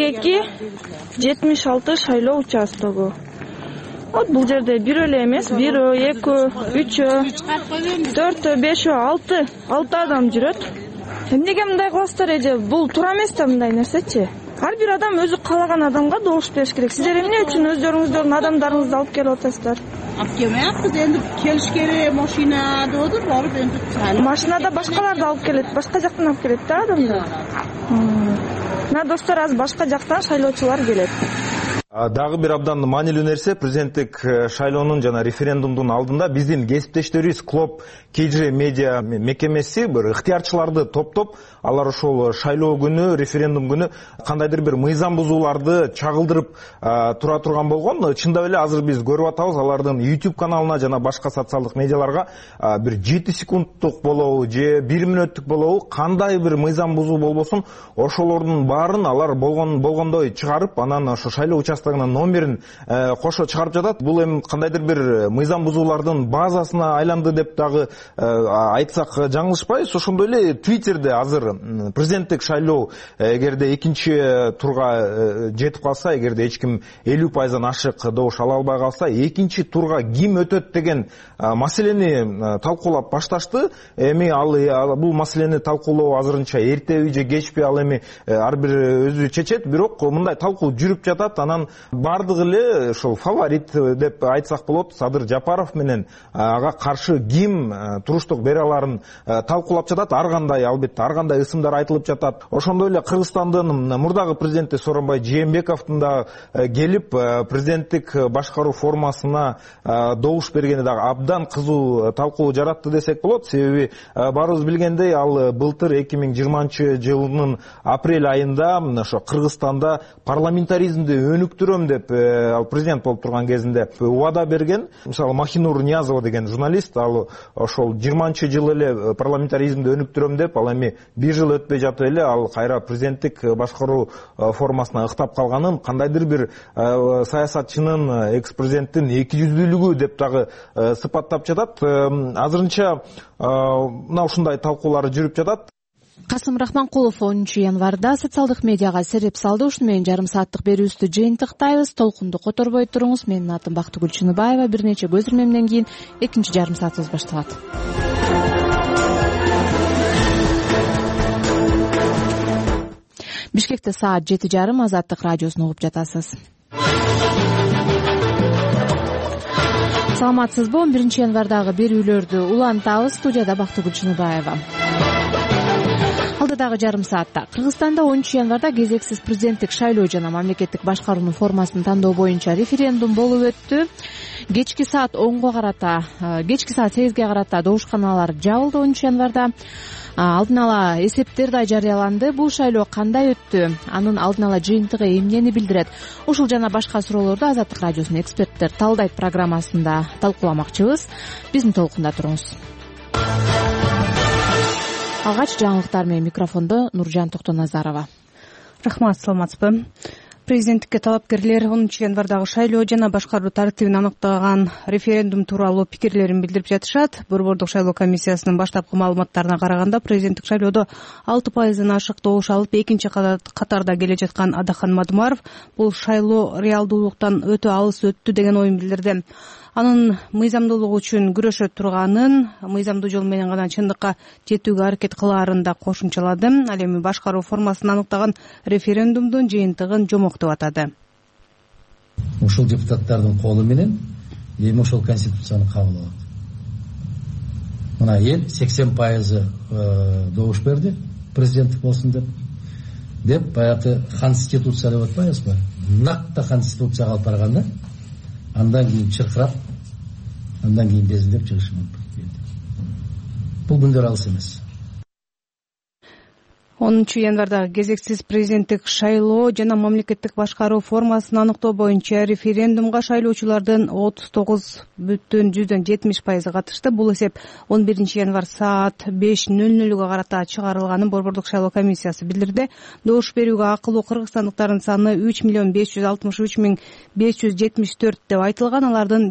52-76 шайлоо участогу. Вот бул жерде бир эле эмес, 1, 2, 3, 4, 5, 6 адам жүрөт. Эмнеге мындай кыласыздар эже? Бул туура эмес да мындай нерсечи. Ар бир адам өзү каалаган адамга добуш бериш керек. Сиздер эмне үчүн өздөрүңүздөрдүн адамдарыңызды алып келип атасыздар? Алып келмейатпыз, энди келиш керек, машина деп отур, барып энди машинада башкаларды алып келет, башка жактан алып келет да адамдар. Мына достор, азыр башка жактан шайлоочулар келет. Дагы бир абдан маанилүү нерсе, президенттик шайлоонун жана референдумдун алдында биздин кесиптештерибиз Клоп KG медиа мекемеси бир ыктыярчыларды топтоп, алар ошол шайлоо күнү, референдум күнү кандайдыр бир мыйзам бузууларды чагылдырып тура турган болгон. Чындап эле азыр биз көрүп атабыз, алардын YouTube каналына жана башка социалдык медиаларга бир 7 секундтук болобу же 1 мүнөттүк болобу кандай бир мыйзам бузуу болбосун, ошолордун баарын алар болгондой чыгарып, анан ошо шайлоо участогунун номерин кошо чыгарып жатат. Бул эми кандайдыр бир мыйзам бузуулардын базасына айланды деп дагы айтсак жаңылышпайбыз. Ошондой эле Twitterде азыр президенттик шайлоо эгерде экинчи турга жетип калса, эгерде эч ким 50% ашык добуш ала албай калса, экинчи турга ким өтөт деген маселени талкуулап башташты. Эми ал бул маселени талкуулоо азырынча эртеби же кечпи, ал эми ар бир өзү чечет. Бирок мындай талкуу жүрүп жатат. Анан бардыгы эле ошол фаворит деп айтсак болот. Садыр Жапаров менен ага каршы ким туруштук бере аларын талкуулап жатат. Ар кандай, албетте ар кандай ысымдар айтылып жатат. Ошондой эле Кыргызстандын мурдагы президенти Сооронбай Жээнбековдун да келип президенттик башкаруу формасына добуш бергени дагы абдан кызуу талкуу жаратты десек болот. Себеби баарыбыз билгендей, ал былтыр 2020 апрель айында ошо Кыргызстанда парламентаризмди өнүктүрөм деп ал президент болуп турган кезинде убада берген. Мисалы Махинур Ниязова деген журналист, ал ошол 20 жыл эле парламентаризмди өнүктүрөм деп, ал эми 1 жыл өтпөй жатып эле ал кайра президенттик башкаруу формасына ыктап калганын, кандайдыр бир саясатчынын, экс-президенттин экижүздүүлүгү деп дагы сыпаттап жатат. Азырынча мына ушундай талкуулар жүрүп жатат. Касым Рахманкулов 10 январда социалдык медиага сереп салды. Ушуну менен жарым сааттык берүүбүздү жыйынтыктайбыз. Толкунду которбой туруңуз. Менин атым Бактыгүл Чыныбаева. Бир нече көзүрмөмдөн кийин экинчи жарым саатыбыз башталат. Бишкекте саат 7:30. Азаттык радиосун угуп жатасыз. Саламатсызбы? 11 январдагы берүүлөрдү улантабыз. Студияда Бактыгүл Чыныбаева. Алдыдагы жарым саатта Кыргызстанда 10 январда кезексиз президенттик шайлоо жана мамлекеттик башкаруунун формасын тандоо боюнча референдум болуп өттү. Кечки саат 8ге карата добушканалар жабылды. 10 январда алдын ала эсептер да жарыяланды. Бул шайлоо кандай өттү? Анын алдын ала жыйынтыгы эмнени билдирет? Ушул жана башка суроолорду Азаттык радиосунун эксперттер талдайт программасында талкууламакчыбыз. Биздин толкунда туруңуз. Алгач жаңылыктар менен микрофондо Нуржан Токтоназарова. Рахмат, саламатсызбы? Президенттикке талапкерлер 10 январдагы шайлоо жана башкаруу тартибин аныктаган референдум тууралуу пикирлерин билдирип жатышат. Борбордук шайлоо комиссиясынын баштапкы маалыматтарына караганда, президенттик шайлоодо 6%-дан ашык добуш алып, экинчи катарда келе жаткан Адахан Мадумаров бул шайлоо реалдуулуктан өтө алыс өттү деген оюн билдирди. Анын мыйзамдуулук үчүн күрөшө турганын, мыйзамдуу жол менен гана чындыкка жетүүгө аракет кылаарын да кошумчалады. Ал эми башкаруу формасын аныктаган референдумдун жыйынтыгын жомок деп атады. Ушул депутаттардын колу менен эми ошол конституцияны кабыл алат. Мына эл 80% добуш берди, президенттик болсун деп баягы конституция деп атпайбызбы? Накта конституцияга алып барганда, андан кийин чыркырап, андан кийин безилдеп чыгышы мүмкүн. Бул күндөр алыс эмес. 10 январдагы кезексиз президенттик шайлоо жана мамлекеттик башкаруу формасын аныктоо боюнча референдумга шайлоочулардын 39,70% катышты. Бул эсеп 11 январ саат 5:00 карата чыгарылганын Борбордук шайлоо комиссиясы билдирди. Добуш берүүгө акылуу кыргызстандыктардын саны 3,566,574 деп айтылган. Алардын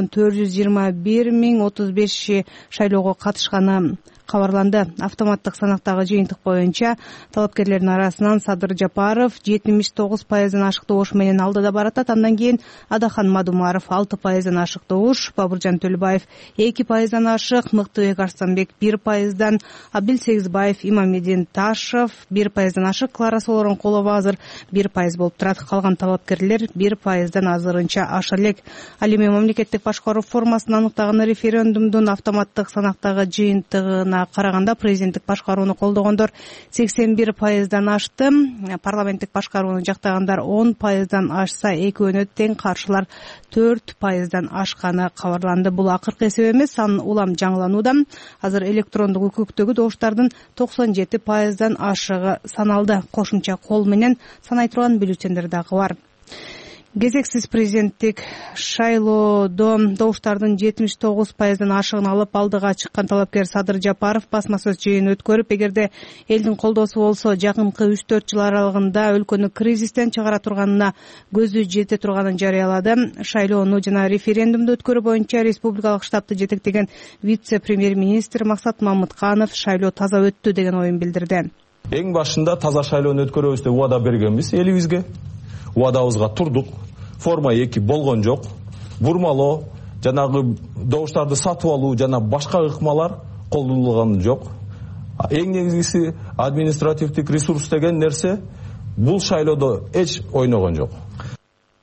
1,421,035 шайлоого катышканы кабарланды. Автоматтык санактагы жыйынтык боюнча талапкерлердин арасынан Садыр Жапаров 79%-дан ашык добуш менен алдыда баратат. Андан кийин Адахан Мадумаров 6%-дан ашык добуш, Бабыржан Төлөбаев 2%-дан ашык, Мыктыбек Арстанбек 1%-дан, Абдил Сегизбаев, Имамедин Ташев 1%-дан ашык, Клара Солоронкулова азыр 1% болуп турат. Калган талапкерлер 1%-дан азырынча аша элек. Ал эми мамлекеттик башкаруу формасын аныктаган референдумдун автоматтык санактагы жыйынтыгына караганда президенттик башкарууну колдогондор 81%-дан ашты. Парламенттик башкарууну жактагандар 10%-дан ашса, экөөнө тең, каршылар 4%-дан ашканы кабарланды. Бул акыркы эсеп эмес, сан улам жаңыланууда. Азыр электрондук үкүктөгү добуштардын 97%-дан ашыгы саналды. Кошумча кол менен санай турган бюллетендер дагы бар. Кезексиз президенттик шайлоодо добуштардын 79%-дан ашыгын алып алдыга чыккан талапкер Садыр Жапаров басма сөз жыйын өткөрүп, эгерде элдин колдоосу болсо жакынкы 3-4 жыл аралыгында өлкөнү кризистен чыгара турганына көзү жете турганын жарыялады. Шайлоону жана референдумду өткөрүү боюнча республикалык штабты жетектеген вице-премьер-министр Максат Мамытканов шайлоо таза өттү деген оюн билдирди. Эң башында таза шайлоону өткөрөбүз деп убада бергенбиз элибизге. Убадабызга турдук. Форма 2 болгон жок. Бурмалоо, жанагы добуштарды сатып алуу жана башка ыкмалар колдонулган жок. Эң негизгиси административдик ресурс деген нерсе бул шайлоодо эч ойногон жок.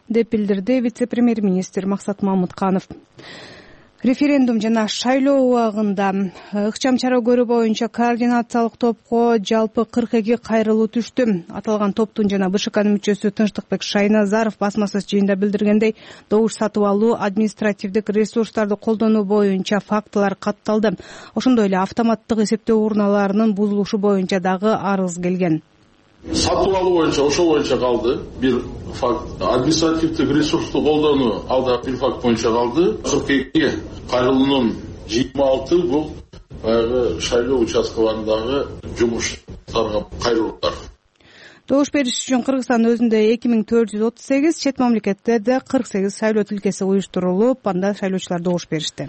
деп билдирди вице-премьер-министр Максат Мамытканов. Референдум жана шайлоо убагында ыкчам чара көрүү боюнча координациялык топко жалпы 42 кайрылуу түштү. Аталган топтун жана БШКнын мүчөсү Тынчтыкбек Шайназаров басмасыз жыйында билдиргендей, добуш сатып алуу, административдик ресурстарды колдонуу боюнча фактылар катталды. Ошондой эле автоматтык эсептөө урналарынын бузулушу боюнча дагы арыз келген. Сатып алуу боюнча ошол боюнча калды. Бир факт. Административдик ресурсту колдонуу алда бир факт боюнча калды. 42 кайрылуунун 26 бул баягы шайлоо участкаларындагы жумуштарга кайрылуулар. Добуш бериш үчүн Кыргызстан өзүндө 2438, чет мамлекеттерде 48 шайлоо тилкеси уюштурулуп, анда шайлоочулар добуш беришти.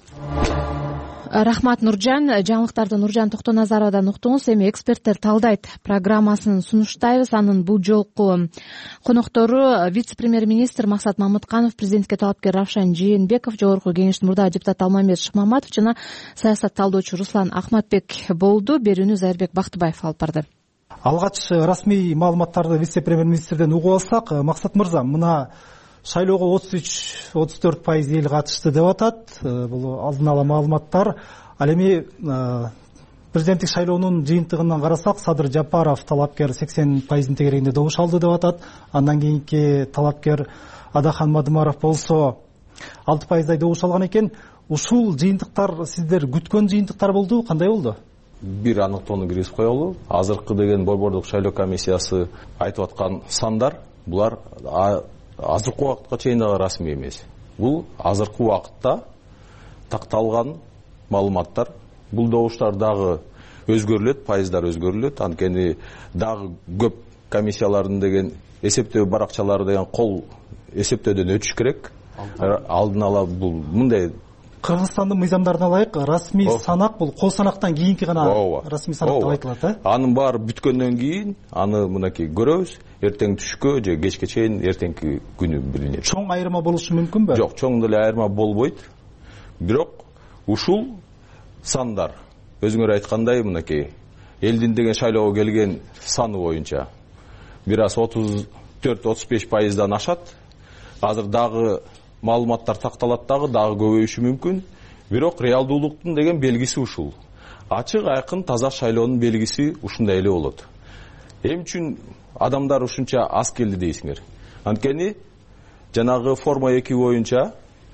Рахмат, Нуржан. Жаңылыктарды Нуржан Токтоназаровадан уктуңуз. Эми эксперттер талдайт программасын сунуштайбыз. Анын бул жолку коноктору вице-премьер-министр Максат Мамытканов, президентке талапкер Равшан Жээнбеков, жогорку кеңештин мурдагы депутаты Алмамбет Шыкмаматов жана саясат талдоочу Руслан Ахматбек болду. Берүүнү Зайырбек Бактыбаев алып барды. Алгач расмий маалыматтарды вице-премьер-министрден угуп алсак, Максат мырза, мына шайлоого 33-34% эл катышты деп атат. Бул алдын ала маалыматтар. Ал эми президенттик шайлоонун жыйынтыгынан карасак, Садыр Жапаров талапкер 80% тегерегинде добуш алды деп атат. Андан кийинки талапкер Адахан Мадымаров болсо 6%дай добуш алган экен. Ушул жыйынтыктар сиздер күткөн жыйынтыктар болду, кандай болду? Бир аныктоону киргизип коелу. Азыркы деген борбордук шайлоо комиссиясы айтып аткан сандар, булар азыркы убакытка чейин дагы расмий эмес. Бул азыркы убакытта такталган маалыматтар. Бул добуштар дагы өзгөрүлөт, пайыздар өзгөрүлөт. Анткени дагы көп комиссиялардын деген эсептөө баракчалары деген кол эсептөөдөн өтүш керек. Алдын ала бул мындай Кыргызстандын мыйзамдарына ылайык расмий санак бул кол санактан кийинки гана расмий санак деп айтылат, э? Анын баары бүткөндөн кийин аны мынакей көрөбүз. Эртең түшкө же кечке чейин эртеңки күнү билинет. Чоң айырма болушу мүмкүнбү? Жок, чоң деле айырма болбойт. Бирок ушул сандар өзүңөр айткандай мынакей элдин деген шайлоого келген саны боюнча бир аз 34-35%дан ашат. Азыр дагы маалыматтар такталат, дагы көбөйүшү мүмкүн. Бирок реалдуулуктун деген белгиси ушул. Ачык, айкын, таза шайлоонун белгиси ушундай эле болот. Эми үчүн адамдар ушунча аз келди дейсиңер? Анткени жанагы форма 2 боюнча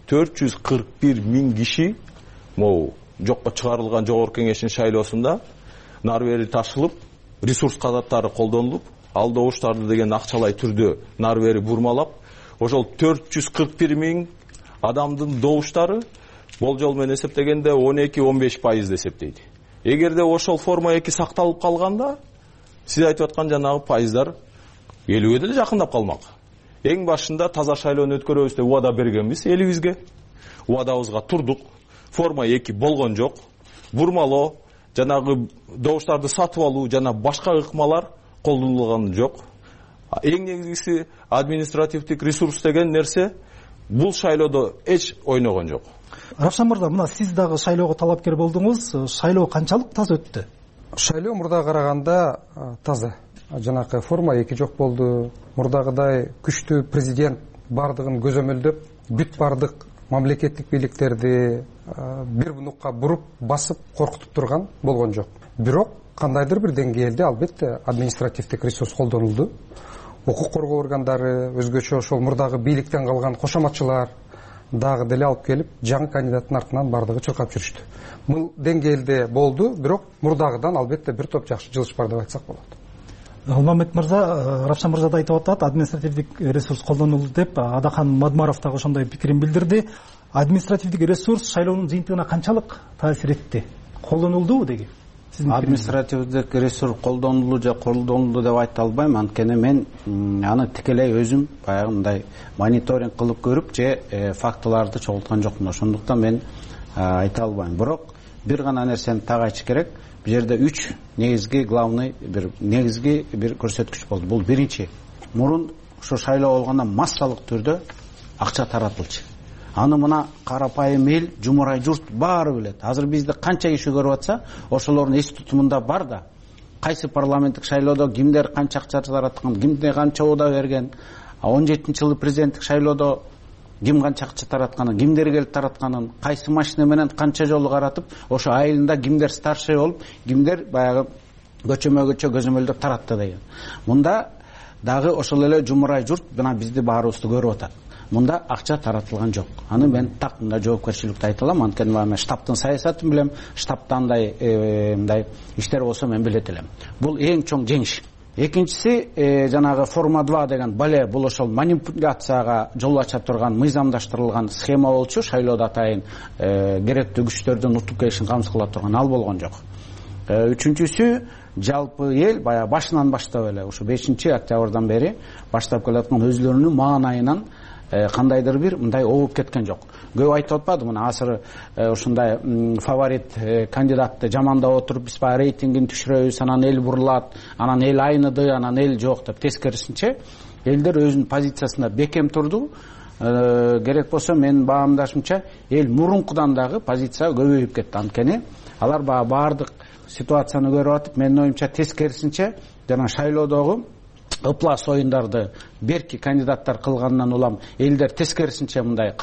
441 000 киши могу жокко чыгарылган жогорку кеңештин шайлоосунда нары бери ташылып, ресурс кадаттары колдонулуп, ал добуштарды деген акчалай түрдө нары бери бурмалап, ошол 441 000 адамдын добуштары болжол менен эсептегенде 12-15% эсептейт. Эгерде ошол форма 2 сакталып калганда, сиз айтып аткан жанагы пайыздар 50ге деле жакындап калмак. Эң башында таза шайлоону өткөрөбүз деп убада бергенбиз элибизге. Убадабызга турдук. Форма 2 болгон жок. Бурмалоо, жанагы добуштарды сатып алуу жана башка ыкмалар колдонулган жок. Эң негизгиси административдик ресурс деген нерсе бул шайлоодо эч ойногон жок. Равшан мырза, мына сиз дагы шайлоого талапкер болдуңуз. Шайлоо канчалык таза өттү? Шайлоо мурдага караганда таза. Жанакы форма 2 жок болду. Мурдагыдай күчтүү президент бардыгын көзөмөлдөп, бүт бардык мамлекеттик бийликтерди бир нукка буруп, басып, коркутуп турган болгон жок. Бирок кандайдыр бир деңгээлде албетте административдик ресурс колдонулду. Укук коргоо органдары, өзгөчө ошол мурдагы бийликтен калган кошоматчылар дагы деле алып келип, жаңы кандидаттын артынан бардыгы чуркап жүрүштү. Бул деңгээлде болду, бирок мурдагыдан албетте бир топ жакшы жылыш бар деп айтсак болот. Алмамбет мырза, Равшан мырза да айтып атат, административдик ресурс колдонулду деп, Адахан Мадымаров дагы ошондой пикирин билдирди. Административдик ресурс шайлоонун жыйынтыгына канчалык таасир этти? Колдонулдубу деги? Административдик ресурс колдонулду же колдонулду деп айта албайм, анткени мен аны тикелей өзүм баягындай мониторинг кылып көрүп же фактыларды чогулткан жокмун. Ошондуктан мен айта албайм. Бирок бир гана нерсени так айтыш керек. Бул жерде 3 негизги главный бир көрсөткүч болду. Бул биринчи, мурун ушу шайлоо болгондо массалык түрдө акча таратылчу. Аны мына карапайым эл, жумурай журт баары билет. Азыр бизди канча киши көрүп атса, ошолордун эс тутумунда бар да. Кайсы парламенттик шайлоодо кимдер канча акча тараткан, кимде канча ода берген. 17-жылы президенттик шайлоодо ким канча акча таратканын, кимдер келип таратканын, кайсы машина менен канча жолу каратып, ошо айылында кимдер старший болуп, кимдер баягы көчөмө көзөмөлдөп таратты деген. Мында дагы ошол эле жумурай журт мына бизди баарыбызды көрүп атат. Мында акча таратылган жок. Аны мен так мында жоопкерчиликти айта алам, анткени мен штабтын саясатын билем, штабта андай мындай иштер болсо мен билет элем. Бул эң чоң жеңиш. Экинчиси жанагы форма 2 деген бале, бул ошол манипуляцияга жол ача турган мыйзамдаштырылган схема болчу, шайлоодо атайын керектүү күчтөрдүн утуп келишин камсыз кыла турган ал болгон жок. Үчүнчүсү жалпы эл баягы башынан баштап эле ушу 5-октябрдан бери баштап келаткан өзлөрүнүн маанайынан кандайдыр бир мындай обуп кеткен жок. Көп айтып атпады, мына азыр ушундай фаворит кандидатты жамандап отуруп биз баягы рейтингин түшүрөбүз, анан эл бурулат, анан эл айныды, анан эл жок деп. Тескерисинче элдер өзүнүн позициясында бекем турду. Керек болсо менин баамдашымча эл мурункудан дагы позиция көбөйүп кетти. Анткени алар баардык ситуацияны көрүп атып, менин оюмча тескерисинче жана шайлоодогу ыплас оюндарды берки кандидаттар кылгандан улам элдер тескерисинче мындай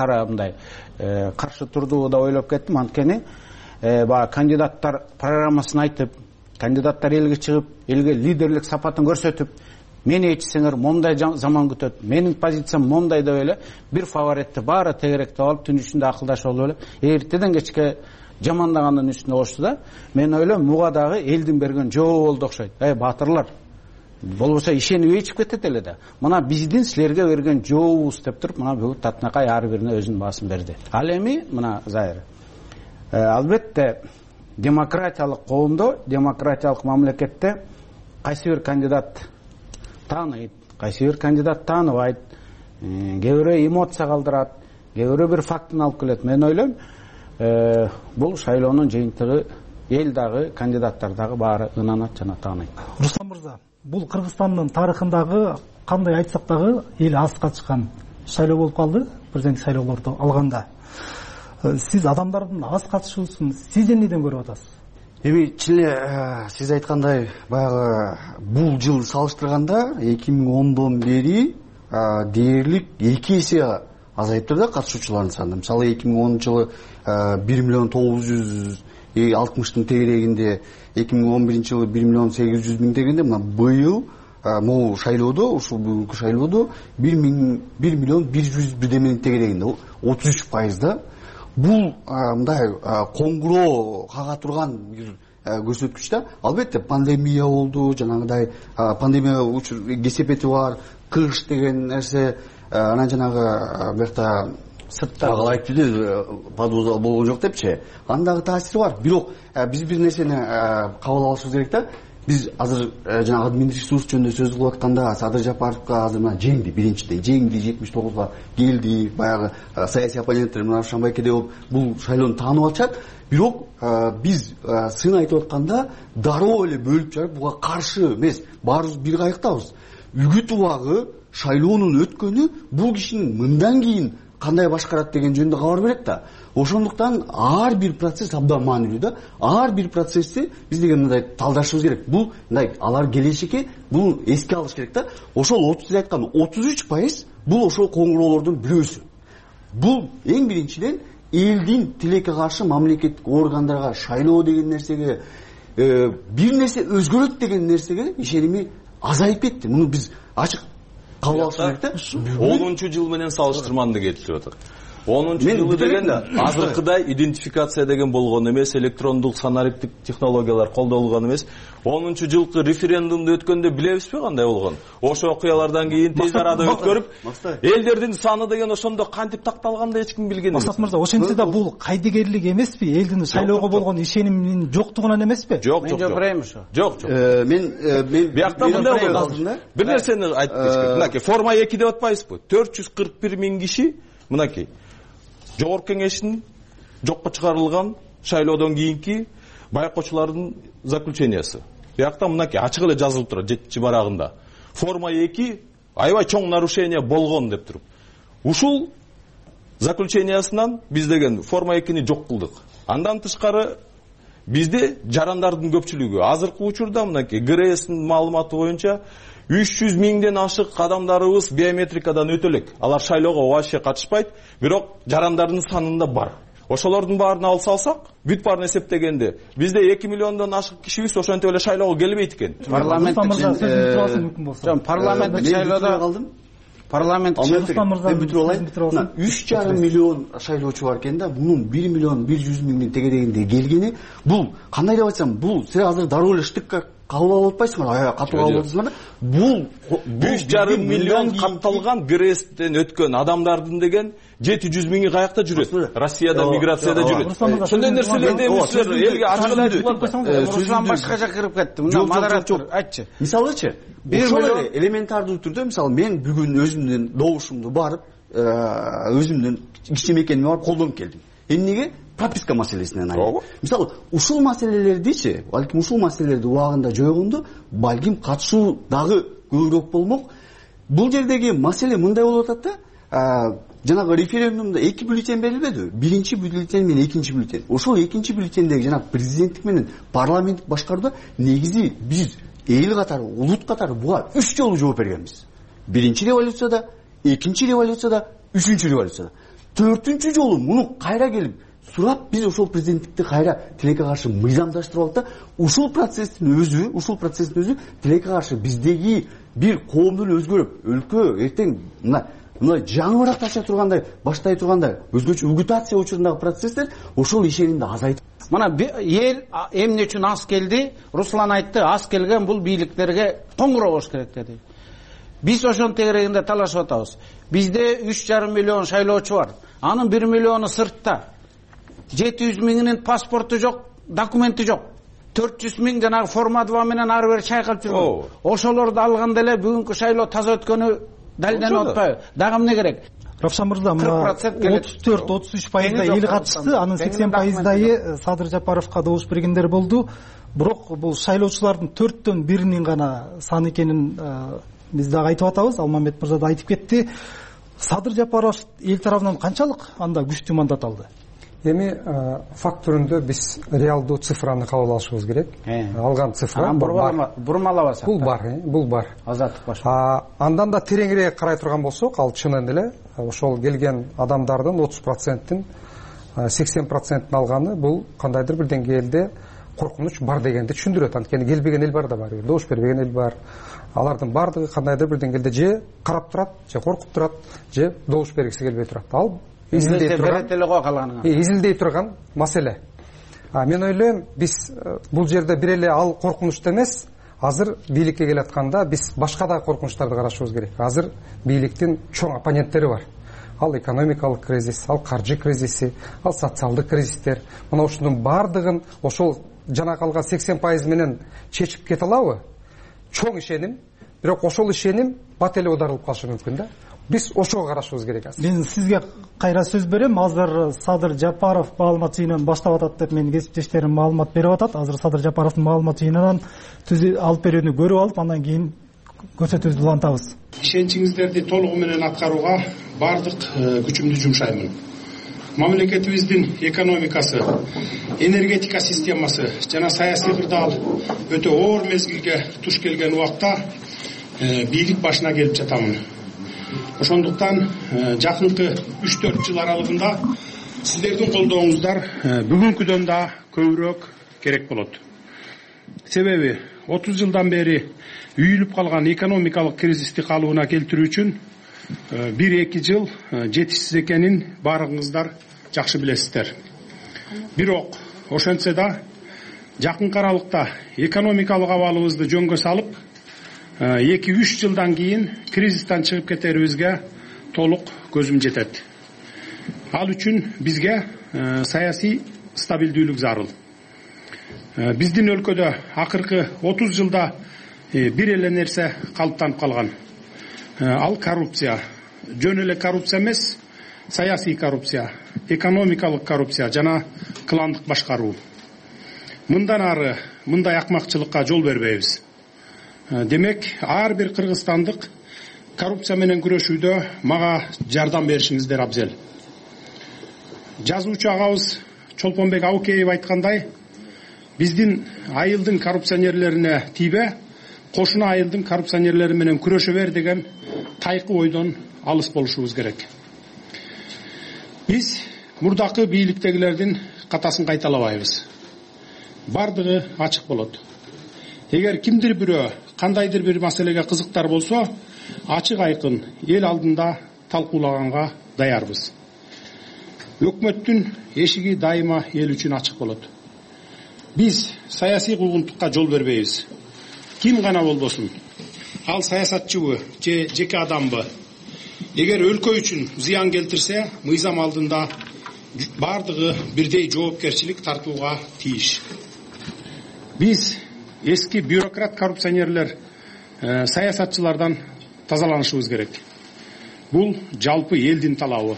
каршы турду да ойлоп кеттим. Анткени баягы кандидаттар программасын айтып, кандидаттар элге чыгып, элге лидерлик сапатын көрсөтүп, мени ичсеңер момдай заман күтөт, менин позициям момдай деп эле бир фаворитти баары тегеректеп алып түн ичинде акылдашып алып эле эртеден кечке жамандаганын үстүнө кошто да. Мен ойлойм, муга дагы элдин берген жообу болду окшойт. Баатырлар, болбосо ишенип ичип кетет эле да. Мына биздин силерге берген жообубуз деп туруп, мына бүгүн татынакай ар бирине өзүнүн баасын берди. Ал эми мына Зайыр, албетте демократиялык коомдо, демократиялык мамлекетте кайсы бир кандидат тааныйт, кайсы бир кандидат тааныбайт, кээ бирөө эмоция калтырат, кээ бирөө бир фактын алып келет. Мен ойлойм, бул шайлоонун жыйынтыгы эл дагы, кандидаттар дагы баары ынанат жана тааныйт. Руслан мырза, бул Кыргызстандын тарыхындагы кандай айтсак дагы эл аз катышкан шайлоо болуп калды, президенттик шайлоолорду алганда. Сиз адамдардын аз катышуусун сиз эмнеден көрүп атасыз? Эми чын эле сиз айткандай баягы бул жыл салыштырганда 2010дон бери дээрлик 2 эсе азайыптыр да катышуучулардын саны. Мисалы 2010-жылы 1.960.000 тегерегинде, 2011-жылы 1.800.000 тегерегинде, мына быйыл могу шайлоодо, ушул бүгүнкү шайлоодо 1.100.000 бирдеменин тегерегинде, 33% да. Бул мындай коңгуроо кага турган бир көрсөткүч да. Албетте пандемия болду, жанагыдай пандемия кесепети бар, кыш деген нерсе, анан жанагы бuyakta сыртта калайт биде подвоза болгон жок депчи. Андагы таасири бар. Бирок биз бир нерсени кабыл алышыбыз керек да. Биз азыр жанагы админресурс жөнүндө сөз кылып атканда Садыр Жапаровго азыр мына жеңди, биринчиде жеңди, 79га келди, баягы саясий оппоненттер мына Шамбайкеде болуп бул шайлоону таанып атышат. Бирок биз сын айтып атканда дароо эле бөлүп жарып буга каршы эмес, баарыбыз бир кайыктабыз. Үгүт убагы шайлоонун өткөнү бул кишинин мындан кийин кандай башкарат деген жөнүндө кабар берет да. Ошондуктан ар бир процесс абдан маанилүү да. Ар бир процессти биз деген мындай талдашыбыз керек. Бул мындай алар келечекке бул эске алыш керек да. Ошол сиз айткан 33% бул ошол коңгуроолордун бирөөсү. Бул эң биринчиден элдин тилекке каршы мамлекеттик органдарга шайлоо деген нерсеге бир нерсе өзгөрөт деген нерсеге ишеними азайып кетти. Муну биз ачык кабыл алышыбыз керек да. 10-жыл менен салыштырманды келтирип атат. 10-жылы деген азыркыдай идентификация деген болгон эмес, электрондук санариптик технологиялар колдонулган эмес. 10-жылкы референдумду өткөндө билебизби кандай болгон? Ошо окуялардан кийин тез арада өткөрүп, элдердин саны деген ошондо кантип такталганда эч ким билген эмес. Максат мырза, ошентсе да бул кайдыгерлик эмеспи? Элдин шайлоого болгон ишениминин жоктугунан эмеспи? Жок. Мен жопурайм ошо. Жок. Мен биякта мындай болду. Бир нерсени айтып кетчү. Мынакей форма 2 деп атпайсызбы? 441.000 киши мынакей Жогорку кеңештин жокко чыгарылган шайлоодон кийинки байкоочулардын заключениясы. Биякта мынакей ачык эле жазылып турат 7-барагында. Форма 2 аябай чоң нарушение болгон деп туруп. Ушул заключениясынан биз деген форма 2-ни жок кылдык. Андан тышкары бизде жарандардын көпчүлүгү азыркы учурда мынакей ГРСтин маалыматы боюнча 300 миңден ашык адамдарыбыз биометрикадан өтө элек. Алар шайлоого вообще катышпайт, бирок жарандардын санында бар. Ошолордун баарын алып салсак, бүт баарын эсептегенде, бизде 2 миллиондон ашык кишибиз ошентип эле шайлоого келбейт экен. Парламенттик шайлоодо парламенттик мен бүтүрүп алайын. 3,5 миллион шайлоочу бар экен да, мунун 1 миллион 100 миңдин тегерегинде келгени, бул кандай деп айтсам, бул сен азыр дароо эле штыкка кабыл алып атпайсыңар, катуу кабыл алып атасыңар да. Бул 3,5 миллион катталган ГРСтен өткөн адамдардын деген 700 миңи каякта жүрөт? Россияда миграцияда жүрөт. Ошондой нерселерди эмне элге ачык айтып коесоңуз. Руслан башка жака кирип кетти. Мына модератор айтчы. Мисалычы, ошол элементардуу түрдө, мисалы мен бүгүн өзүмдүн добушумду барып, өзүмдүн кичи мекениме барып колдонуп келдим. Эмнеге? Прописка маселесинен айып. Мисалы, ушул маселелердичи, балким ушул маселелерди убагында жойгондо, балким катышуу дагы көбүрөөк болмок. Бул жердеги маселе мындай болуп атат да, жанагы референдумда 2 бюллетень берилбеди. Биринчи бюллетень менен экинчи бюллетень. Ошол экинчи бюллетендеги жанагы президенттик менен парламенттик башкарууда негизи биз эл катары, улут катары буга 3 жолу жооп бергенбиз. Биринчи революцияда, экинчи революцияда, үчүнчү революцияда. Төртүнчү жолу муну кайра келип сурап, биз ошол президенттикти кайра тилекке каршы мыйзамдаштырып алдык да, ушул процесстин өзү тилекке каршы биздеги бир коомдун өзгөрүп, өлкө эртең мына жаңыбыраак таша тургандай, баштай тургандай өзгөчө угутация учурундагы процесстер ошол ишенимди азайтып. Мына эл эмне үчүн аз келди? Руслан айтты, аз келген бул бийликтерге коңгуроо болуш керек деди. Биз ошонун тегерегинде талашып атабыз. Бизде 3,5 миллион шайлоочу бар. Анын 1 миллиону сыртта. 700 миңинин паспорту жок, документи жок. 400 миң жанагы форма 2 менен ары бери чайкалып жүргөн. Ошолорду алганда эле бүгүнкү шайлоо таза өткөнү далилденип атпайбы? Дагы эмне керек? Равшан мырза, 34-33% эл катышты, анын 80%-дайы Садыр Жапаровго добуш бергендер болду. Бирок бул шайлоочулардын 4төн 1-нин гана сан экенин биз дагы айтып атабыз. Алмамбет мырза да айтып кетти. Садыр Жапаров эл тарабынан канчалык анда күчтүү мандат алды? Эми факт түрүндө биз реалдуу цифраны кабыл алышыбыз керек. Алган цифра бурмалабаса. Бул бар. Азаттык баш. Андан да тереңирээк карай турган болсок, ал чынын эле ошол келген адамдардын 30%-тин 80%-ин алганы бул кандайдыр бир деңгээлде коркунуч бар дегенди түшүндүрөт. Анткени келбеген эл бар да бар, добуш бербеген эл бар. Алардын бардыгы кандайдыр бир деңгээлде же карап турат, же коркуп турат, же добуш бергиси келбей турат. Ал изилдей турган маселе. Мен ойлойм, биз бул жерде бир эле ал коркунучта эмес, азыр бийликке келатканда биз башка да коркунучтарды карашыбыз керек. Азыр бийликтин чоң оппоненттери бар. Ал экономикалык кризис, ал каржы кризиси, ал социалдык кризистер. Мына ушунун бардыгын ошол жана калган 80% менен чечип кете алабы? Чоң ишеним, бирок ошол ишеним бат эле оодарылып калышы мүмкүн да. Биз ошого карашыбыз керек азыр. Мен сизге кайра сөз берем. Азыр Садыр Жапаров маалымат жыйынын баштап атат деп менин кесиптештерим маалымат берип атат. Азыр Садыр Жапаровдун маалымат жыйынынан алып берүүнү көрүп алып, андан кийин көрсөтүүбүздү улантабыз. Ишенчиңиздерди толугу менен аткарууга бардык күчүмдү жумшаймын. Мамлекетибиздин экономикасы, энергетика системасы жана саясий кырдаал өтө оор мезгилге туш келген убакта бийлик башына келип жатамын. Ошондуктан жакынкы 3-4 жыл аралыгында сиздердин колдооңуздар бүгүнкүдөн да көбүрөөк керек болот. Себеби 30 жылдан бери үйүлүп калган экономикалык кризисти калыбына келтирүү үчүн 1-2 жыл жетишсиз экенин баарыңыздар жакшы билесиздер. Бирок ошентсе да жакынкы аралыкта экономикалык абалыбызды жөнгө салып 2-3 жылдан кийин кризистен чыгып кетерибизге толук көзүм жетет. Ал үчүн бизге саясий стабилдүүлүк зарыл. Биздин өлкөдө акыркы 30 жылда бир эле нерсе калыптанып калган. Ал коррупция. Жөн эле коррупция эмес, саясий коррупция, экономикалык коррупция жана кландык башкаруу. Мындан ары мындай акмакчылыкка жол бербейбиз. Демек, ар бир кыргызстандык коррупция менен күрөшүүдө мага жардам беришиңиздер абзел. Жазуучу агабыз Чолпонбек Абукеев айткандай, биздин айылдын коррупционерлерине тийбе, кошуна айылдын коррупционерлери менен күрөшө бер деген тайкы ойдон алыс болушубуз керек. Биз мурдакы бийликтегилердин катасын кайталабайбыз. Бардыгы ачык болот. Эгер кимдир бирөө кандайдыр бир маселеге кызыктар болсо, ачык айкын эл алдында талкуулаганга даярбыз. Өкмөттүн эшиги дайыма эл үчүн ачык болот. Биз саясий куугунтукка жол бербейбиз. Ким гана болбосун, ал саясатчыбы же жеке адамбы, эгер өлкө үчүн зыян келтирсе, мыйзам алдында бардыгы бирдей жоопкерчилик тартууга тийиш. Биз эски бюрократ коррупционерлер, саясатчылардан тазаланышыбыз керек. Бул жалпы элдин талабы.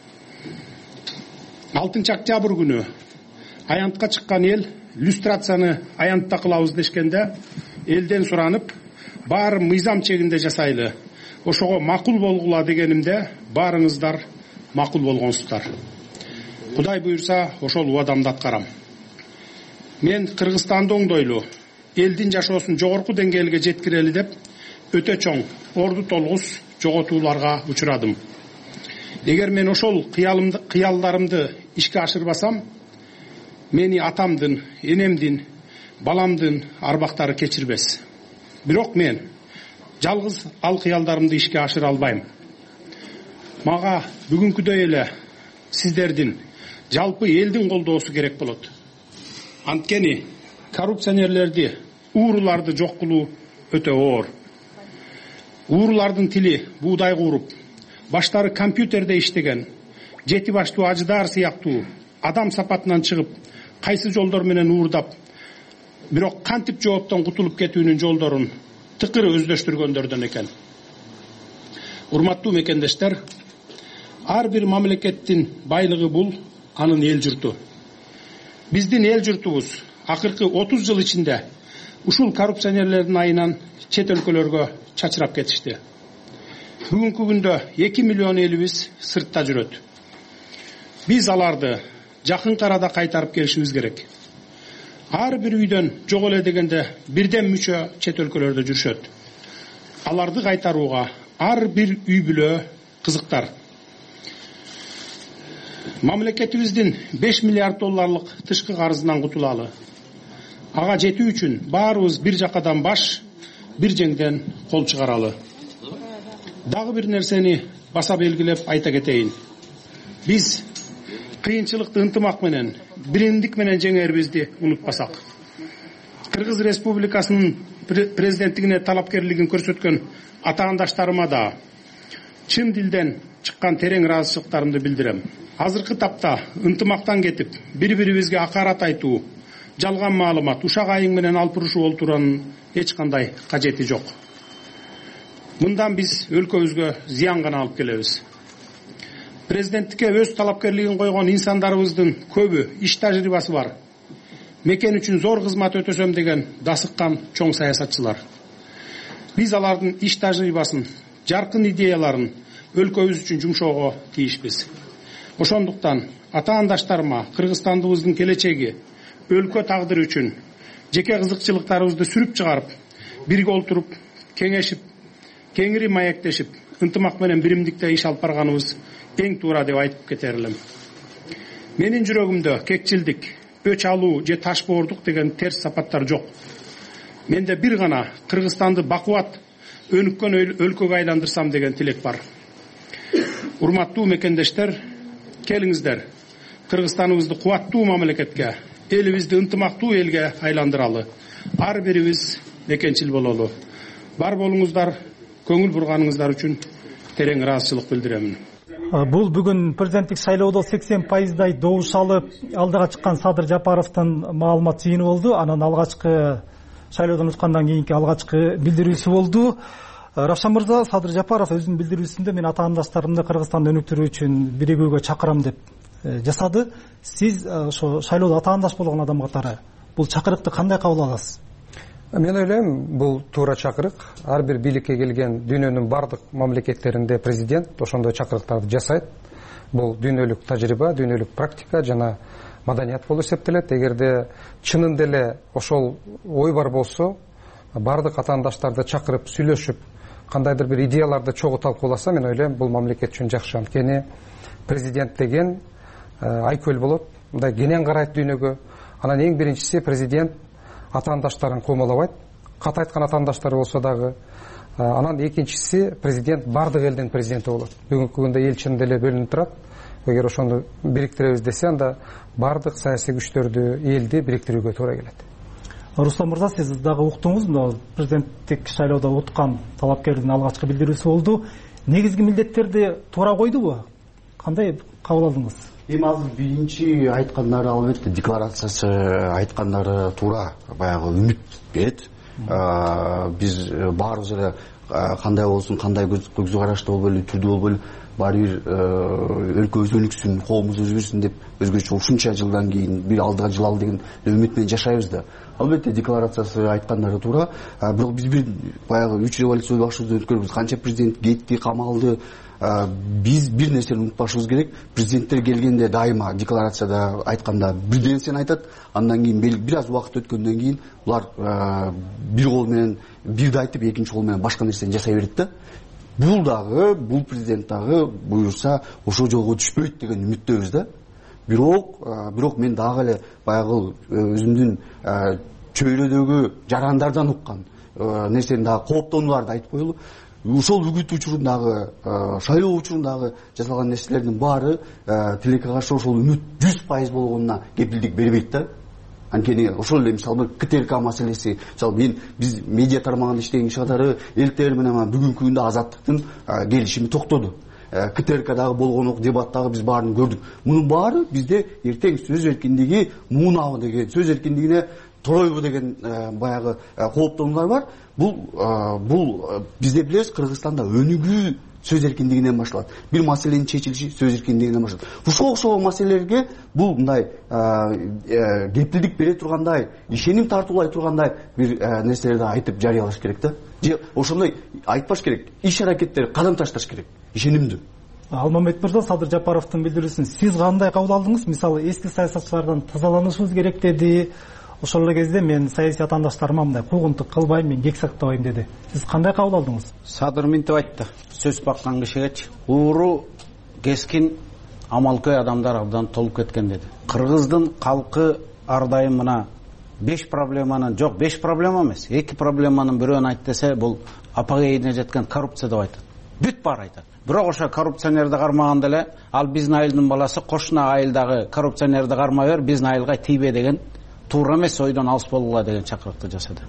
6 октябрь күнү аянтка чыккан эл люстрацияны аянтта кылабыз дешкенде, элден суранып, баары мыйзам чегинде жасайлы, ошого макул болгула дегенимде, баарыңыздар макул болгонсуздар. Кудай буйрса, ошол убадамды аткарам. Мен Кыргызстанды оңдойлу, элдин жашоосун жогорку деңгээлге жеткирели деп, өтө чоң, орду толгус жоготууларга учурадым. Эгер мен ошол кыялдарымды ишке ашырбасам, мени атамдын, энемдин, баламдын арбактары кечирбес. Бирок мен жалгыз ал кыялдарымды ишке ашыра албайм. Мага бүгүнкүдөй эле сиздердин, жалпы элдин колдоосу керек болот. Анткени коррупционерлерди, ууруларды жок кылуу өтө оор. Уурулардын тили буудай кууруп, баштары компьютерде иштеген, жети баштуу ажыдар сыяктуу адам сапатынан чыгып, кайсы жолдор менен уурдап, бирок кантип жооптон кутулуп кетүүнүн жолдорун тыкыр өздөштүргөндөрдөн экен. Урматтуу мекендештер, ар бир мамлекеттин байлыгы бул анын эл журту. Биздин эл журтубуз акыркы 30 жыл ичинде ушул коррупционерлердин айынан чет өлкөлөргө чачырап кетишти. Бүгүнкү күндө 2 миллион элибиз сыртта жүрөт. Биз аларды жакын арада кайтарып келишибиз керек. Ар бир үйдөн жок эле дегенде бирден мүчө чет өлкөлөрдө жүрүшөт. Аларды кайтарууга ар бир үй бүлө кызыктар. Мамлекетибиздин 5 миллиард долларлык тышкы карызынан кутулалы. Ага жетүү үчүн баарыбыз бир жакадан баш, бир жеңден кол чыгаралы. Дагы бир нерсени баса белгилеп айта кетейин. Биз кыйынчылыкты ынтымак менен, биримдик менен жеңербизди унутпасак. Кыргыз Республикасынын президенттигине талапкерлигин көрсөткөн атаандаштарыма да чын дилден чыккан терең ыраазычылыктарымды билдирем. Азыркы тапта ынтымактан кетип, бири-бирибизге акарат айтуу, жалган маалымат, ушак айың менен алпырышуу олтуранын эч кандай кажети жок. Мындан биз өлкөбүзгө зыян гана алып келебиз. Президенттикке өз талапкерлигин койгон инсандарыбыздын көбү иш тажрыйбасы бар. Мекен үчүн зор кызмат өтөсөм деген дасыккан чоң саясатчылар. Биз алардын иш тажрыйбасын, жаркын идеяларын өлкөбүз үчүн жумшоого тийишпиз. Ошондуктан атаандаштарыма Кыргызстандыбыздын келечеги, өлкө тагдыры үчүн жеке кызыкчылыктарыбызды сүрүп чыгарып, бирге олтуруп, кеңешип, кеңири маектешип, ынтымак менен биримдикте иш алып барганыбыз эң туура деп айтып кетер элем. Менин жүрөгүмдө кекчилдик, өч алуу же таш боордук деген терс сапаттар жок. Менде бир гана Кыргызстанды бакубат, өнүккөн өлкөгө айландырсам деген тилек бар. Урматтуу мекендештер, келиңиздер, Кыргызстаныбызды кубаттуу мамлекетке, элибизди ынтымактуу элге айландыралы. Ар бирибиз мекенчил бололу. Бар болуңуздар, көңүл бурганыңыздар үчүн терең ыраазычылык билдиремин. Бул бүгүн президенттик шайлоодо 80%дай добуш алып, алдыга чыккан Садыр Жапаровдун маалымат жыйыны болду. Анын алгачкы шайлоодон өткөндөн кийинки алгачкы билдирүүсү болду. Равшан мырза, Садыр Жапаров өзүнүн билдирүүсүндө мен атаандаштарымды Кыргызстанды өнүктүрүү үчүн биригүүгө чакырам деп жасады. Сиз ошо шайлоодо атаандаш болгон адам катары бул чакырыкты кандай кабыл аласыз? Мен ойлойм, бул туура чакырык. Ар бир бийликке келген дүйнөнүн бардык мамлекеттеринде президент ошондой чакырыктарды жасайт. Бул дүйнөлүк тажрыйба, дүйнөлүк практика жана маданият болуп эсептелет. Эгерде чынында эле ошол ой бар болсо, бардык атаандаштарды чакырып сүйлөшүп, кандайдыр бир идеяларды чогуу талкууласа, мен ойлойм, бул мамлекет үчүн жакшы. Анткени президент деген айкөл болот, мындай кенен карайт дүйнөгө. Анан эң биринчиси, президент атаандаштарын кумалабайт, кат айткан атаандаштары болсо дагы. Анан экинчиси, президент бардык элдин президенти болот. Бүгүнкү күндө эл чынында эле бөлүнүп турат. Эгер ошону бириктиребиз десе, анда бардык саясий күчтөрдү, элди бириктирүүгө туура келет. Руслан мырза, сиз дагы уктуңуз, президенттик шайлоодо уткан талапкердин алгачкы билдирүүсү болду. Негизги милдеттерди туура койдубу? Кандай кабыл алдыңыз? Эми азыр биринчи айткандары, албетте декларациясы айткандары туура, баягы үмүт берет. Биз баарыбыз эле кандай болсун, кандай көз карашты болбойлу, түрдүү болбойлу, баары бир өлкөбүз өнүксүн, коомубуз өзгөрсүн деп өзгөчө ушунча жылдан кийин бир алдыга жыл ал деген үмүт менен жашайбыз да. Албетте декларациясы айткандары туура, бирок биз бир баягы 3 революция башыбыздан өткөрбүз. Канча президент кетти, камалды. Биз бир нерсени унутпашыбыз керек. Президенттер келгенде дайыма декларацияда айтканда бир нерсени айтат, андан кийин бир аз убакыт өткөндөн кийин булар бир кол менен бирди айтып, экинчи кол менен башка нерсени жасай берет да. Бул президент дагы буюрса ошол жолго түшпөйт деген үмүттөбүз да. Бирок мен дагы эле баягы өзүмдүн чөйрөдөгү жарандардан уккан нерсени дагы кооптонууларды айтып коелу. Ушол үгүт учурундагы, шайлоо учурундагы жасалган нерселердин баары тилекке каршы ошол үмүт 100% болгонуна кепилдик бербейт да. Анткени ошол эле мисалы КТРК маселеси, мисалы биз медиа тармагында иштеген катары элтер менен бүгүнкү күндө азаттыктын келишими токтоду. КТРКдагы болгон дебаттагы биз баарын көрдүк. Мунун баары бизде эртең сөз эркиндиги муунабы деген, сөз эркиндигине тороойбу деген баягы кооптонуулар бар. Бул бизде билебиз, Кыргызстанда өнүгүү сөз эркиндигинен башталат. Бир маселенин чечилиши сөз эркиндигинен башталат. Ушул маселелерге бул мындай кепилдик бере тургандай, ишеним тартуулай тургандай бир нерселерди айтып жарыялаш керек да. Же ошондой айтпаш керек, иш аракеттер кадам ташташ керек, ишенимдүү. Алмамбет мырза, Садыр Жапаровдун билдирүүсүн сиз кандай кабыл алдыңыз? Мисалы, эски саясатчылардан тазаланышыбыз керек деди. Ошол эле кезде мен саясий атаандаштарыма мындай куугунтук кылбайм, мен кек сактабайм деди. Сиз кандай кабыл алдыңыз? Садыр минтип айтты. Сөз баккан кишигечи ууру, кескин, амалкөй адамдар абдан толуп кеткен деди. Кыргыздын калкы ар дайым мына 5 проблеманын, жок 5 проблема эмес, 2 проблеманын бирөөн айт десе, бул апогейине жеткен коррупция деп айтат. Бүт бар айтат. Бирок ошо коррупционерди кармаганда эле, ал биздин айылдын баласы кошуна айылдагы коррупционерди кармай бер, биздин айылга тийбе деген туура эмес ойдон алыс болгула деген чакырыкты жасады.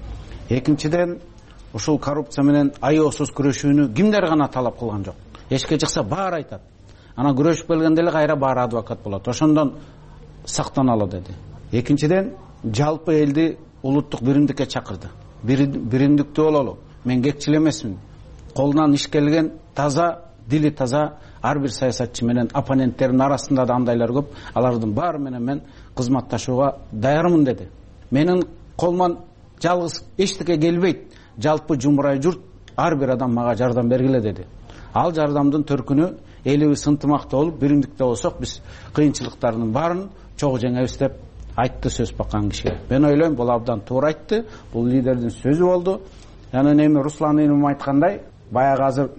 Экинчиден, ушул коррупция менен аеосуз күрөшүүнү кимдер гана талап кылган жок. Эшикке чыкса баары айтат. Ана күрөшүп келгенде эле кайра баары адвокат болот. Ошондон сактаналы деди. Экинчиден, жалпы элди улуттук биримдикке чакырды. Биримдиктүү бололу. Мен кекчил эмесмин. Колунан иш келген таза, дили таза, ар бир саясатчы менен оппоненттердин арасында да андайлар көп. Алардын баары менен мен кызматташууга даярмын деди. Менин колуман жалгыз эчтеке келбейт. Жалпы жумурай журт, ар бир адам мага жардам бергиле деди. Ал жардамдын төркүнү элибиз ынтымакта болуп, биримдикте болсок, биз кыйынчылыктардын баарын чогуу жеңебиз деп айтты сөз баккан кишиге. Мен ойлойм, бул абдан туура айтты. Бул лидердин сөзү болду. Жана эми Руслан иним айткандай, баягы азыр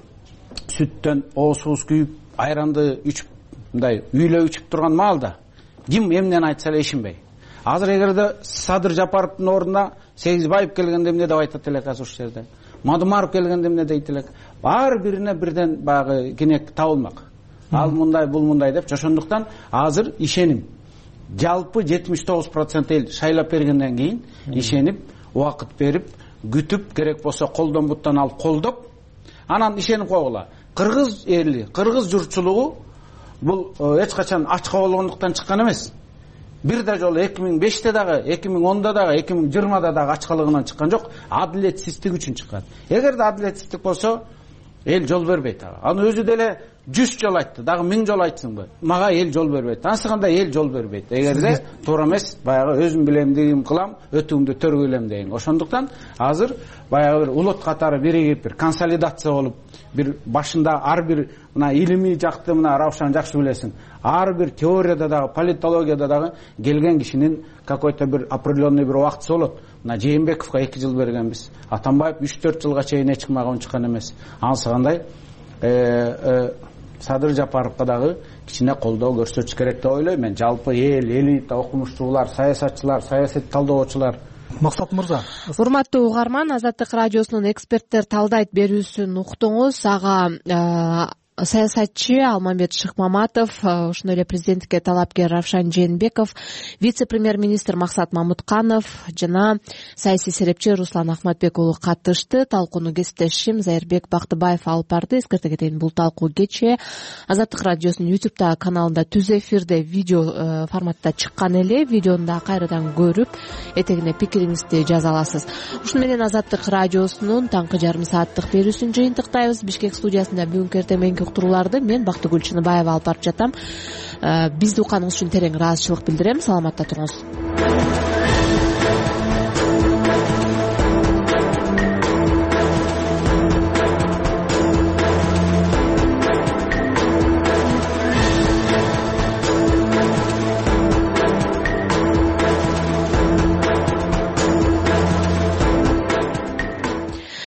сүттөн оосубуз күйүп, айранды ичип, мындай үйлө ичип турган маалда ким эмнени айтса эле ишенбей. Азыр эгерде Садыр Жапаровдун ордуна Сегизбаев келгенде эмне деп айтат элек азыр ушул жерде? Мадумаров келгенде эмне дейт элек? Баары бирине бирден баягы кенек табылмак. Ал мындай, бул мындай деп. Ошондуктан азыр ишеним. Жалпы 79% эл шайлап бергенден кийин ишенип, убакыт берип, күтүп, керек болсо колдон буттан алып колдоп, анан ишенип койгула. Кыргыз эли, кыргыз журтчулугу бул эч качан ачка болгондуктан чыккан эмес. Бир да жолу 2005-те дагы, 2010-да дагы, 2020-да дагы ачкалыгынан чыккан жок, адилетсиздик үчүн чыккан. Эгерде адилетсиздик болсо, эл жол бербейт ага. Аны өзү деле 100 жолу айтты, дагы 1000 жолу айтсыңбы, мага эл жол бербейт. Анысы кандай эл жол бербейт? Эгерде туура эмес, баягы өзүм билем дегим кылам, өтүүмдү төргөйлөм деген. Ошондуктан азыр баягы бир улут катары биригип, бир консолидация болуп, бир башында ар бир мына илимий жакты, мына Раушан жакшы билесиң, ар бир теорияда дагы, политологияда дагы келген кишинин какой-то бир определенный бир убактысы болот. Мына Жээнбековго 2 жыл бергенбиз. Атамбаев 3-4 жылга чейин эч кимге чыккан эмес. Анысы кандай Садыр Жапаровго дагы кичине колдоо көрсөтүш керек деп ойлойм мен. Жалпы эл, элита, окумуштуулар, саясатчылар, саясий талдоочулар. Максат мырза. Урматтуу угарман, Азаттык радиосунун эксперттер талдайт берүүсүн уктуңуз. Ага саясатчы Алмамбет Шыкмаматов, ошондой эле президенттикке талапкер Равшан Жээнбеков, вице-премьер-министр Максат Мамутканов жана саясий серепчи Руслан Ахматбек уулу катышты. Талкууну кесиптешим Зайырбек Бактыбаев алып барды. Эскерте кетейин, бул талкуу кечээ Азаттык радиосунун YouTube каналында түз эфирде видео форматта чыккан эле. Видеону да кайрадан көрүп, этегине пикириңизди жаза аласыз. Ушуну менен Азаттык радиосунун таңкы жарым сааттык берүүсүн жыйынтыктайбыз. Бишкек студиясында бүгүнкү эртең уктурууларды мен Бактыгүл Чыныбаева алып барып жатам. Бизди укканыңыз үчүн терең ыраазычылык билдирем. Саламатта туруңуз.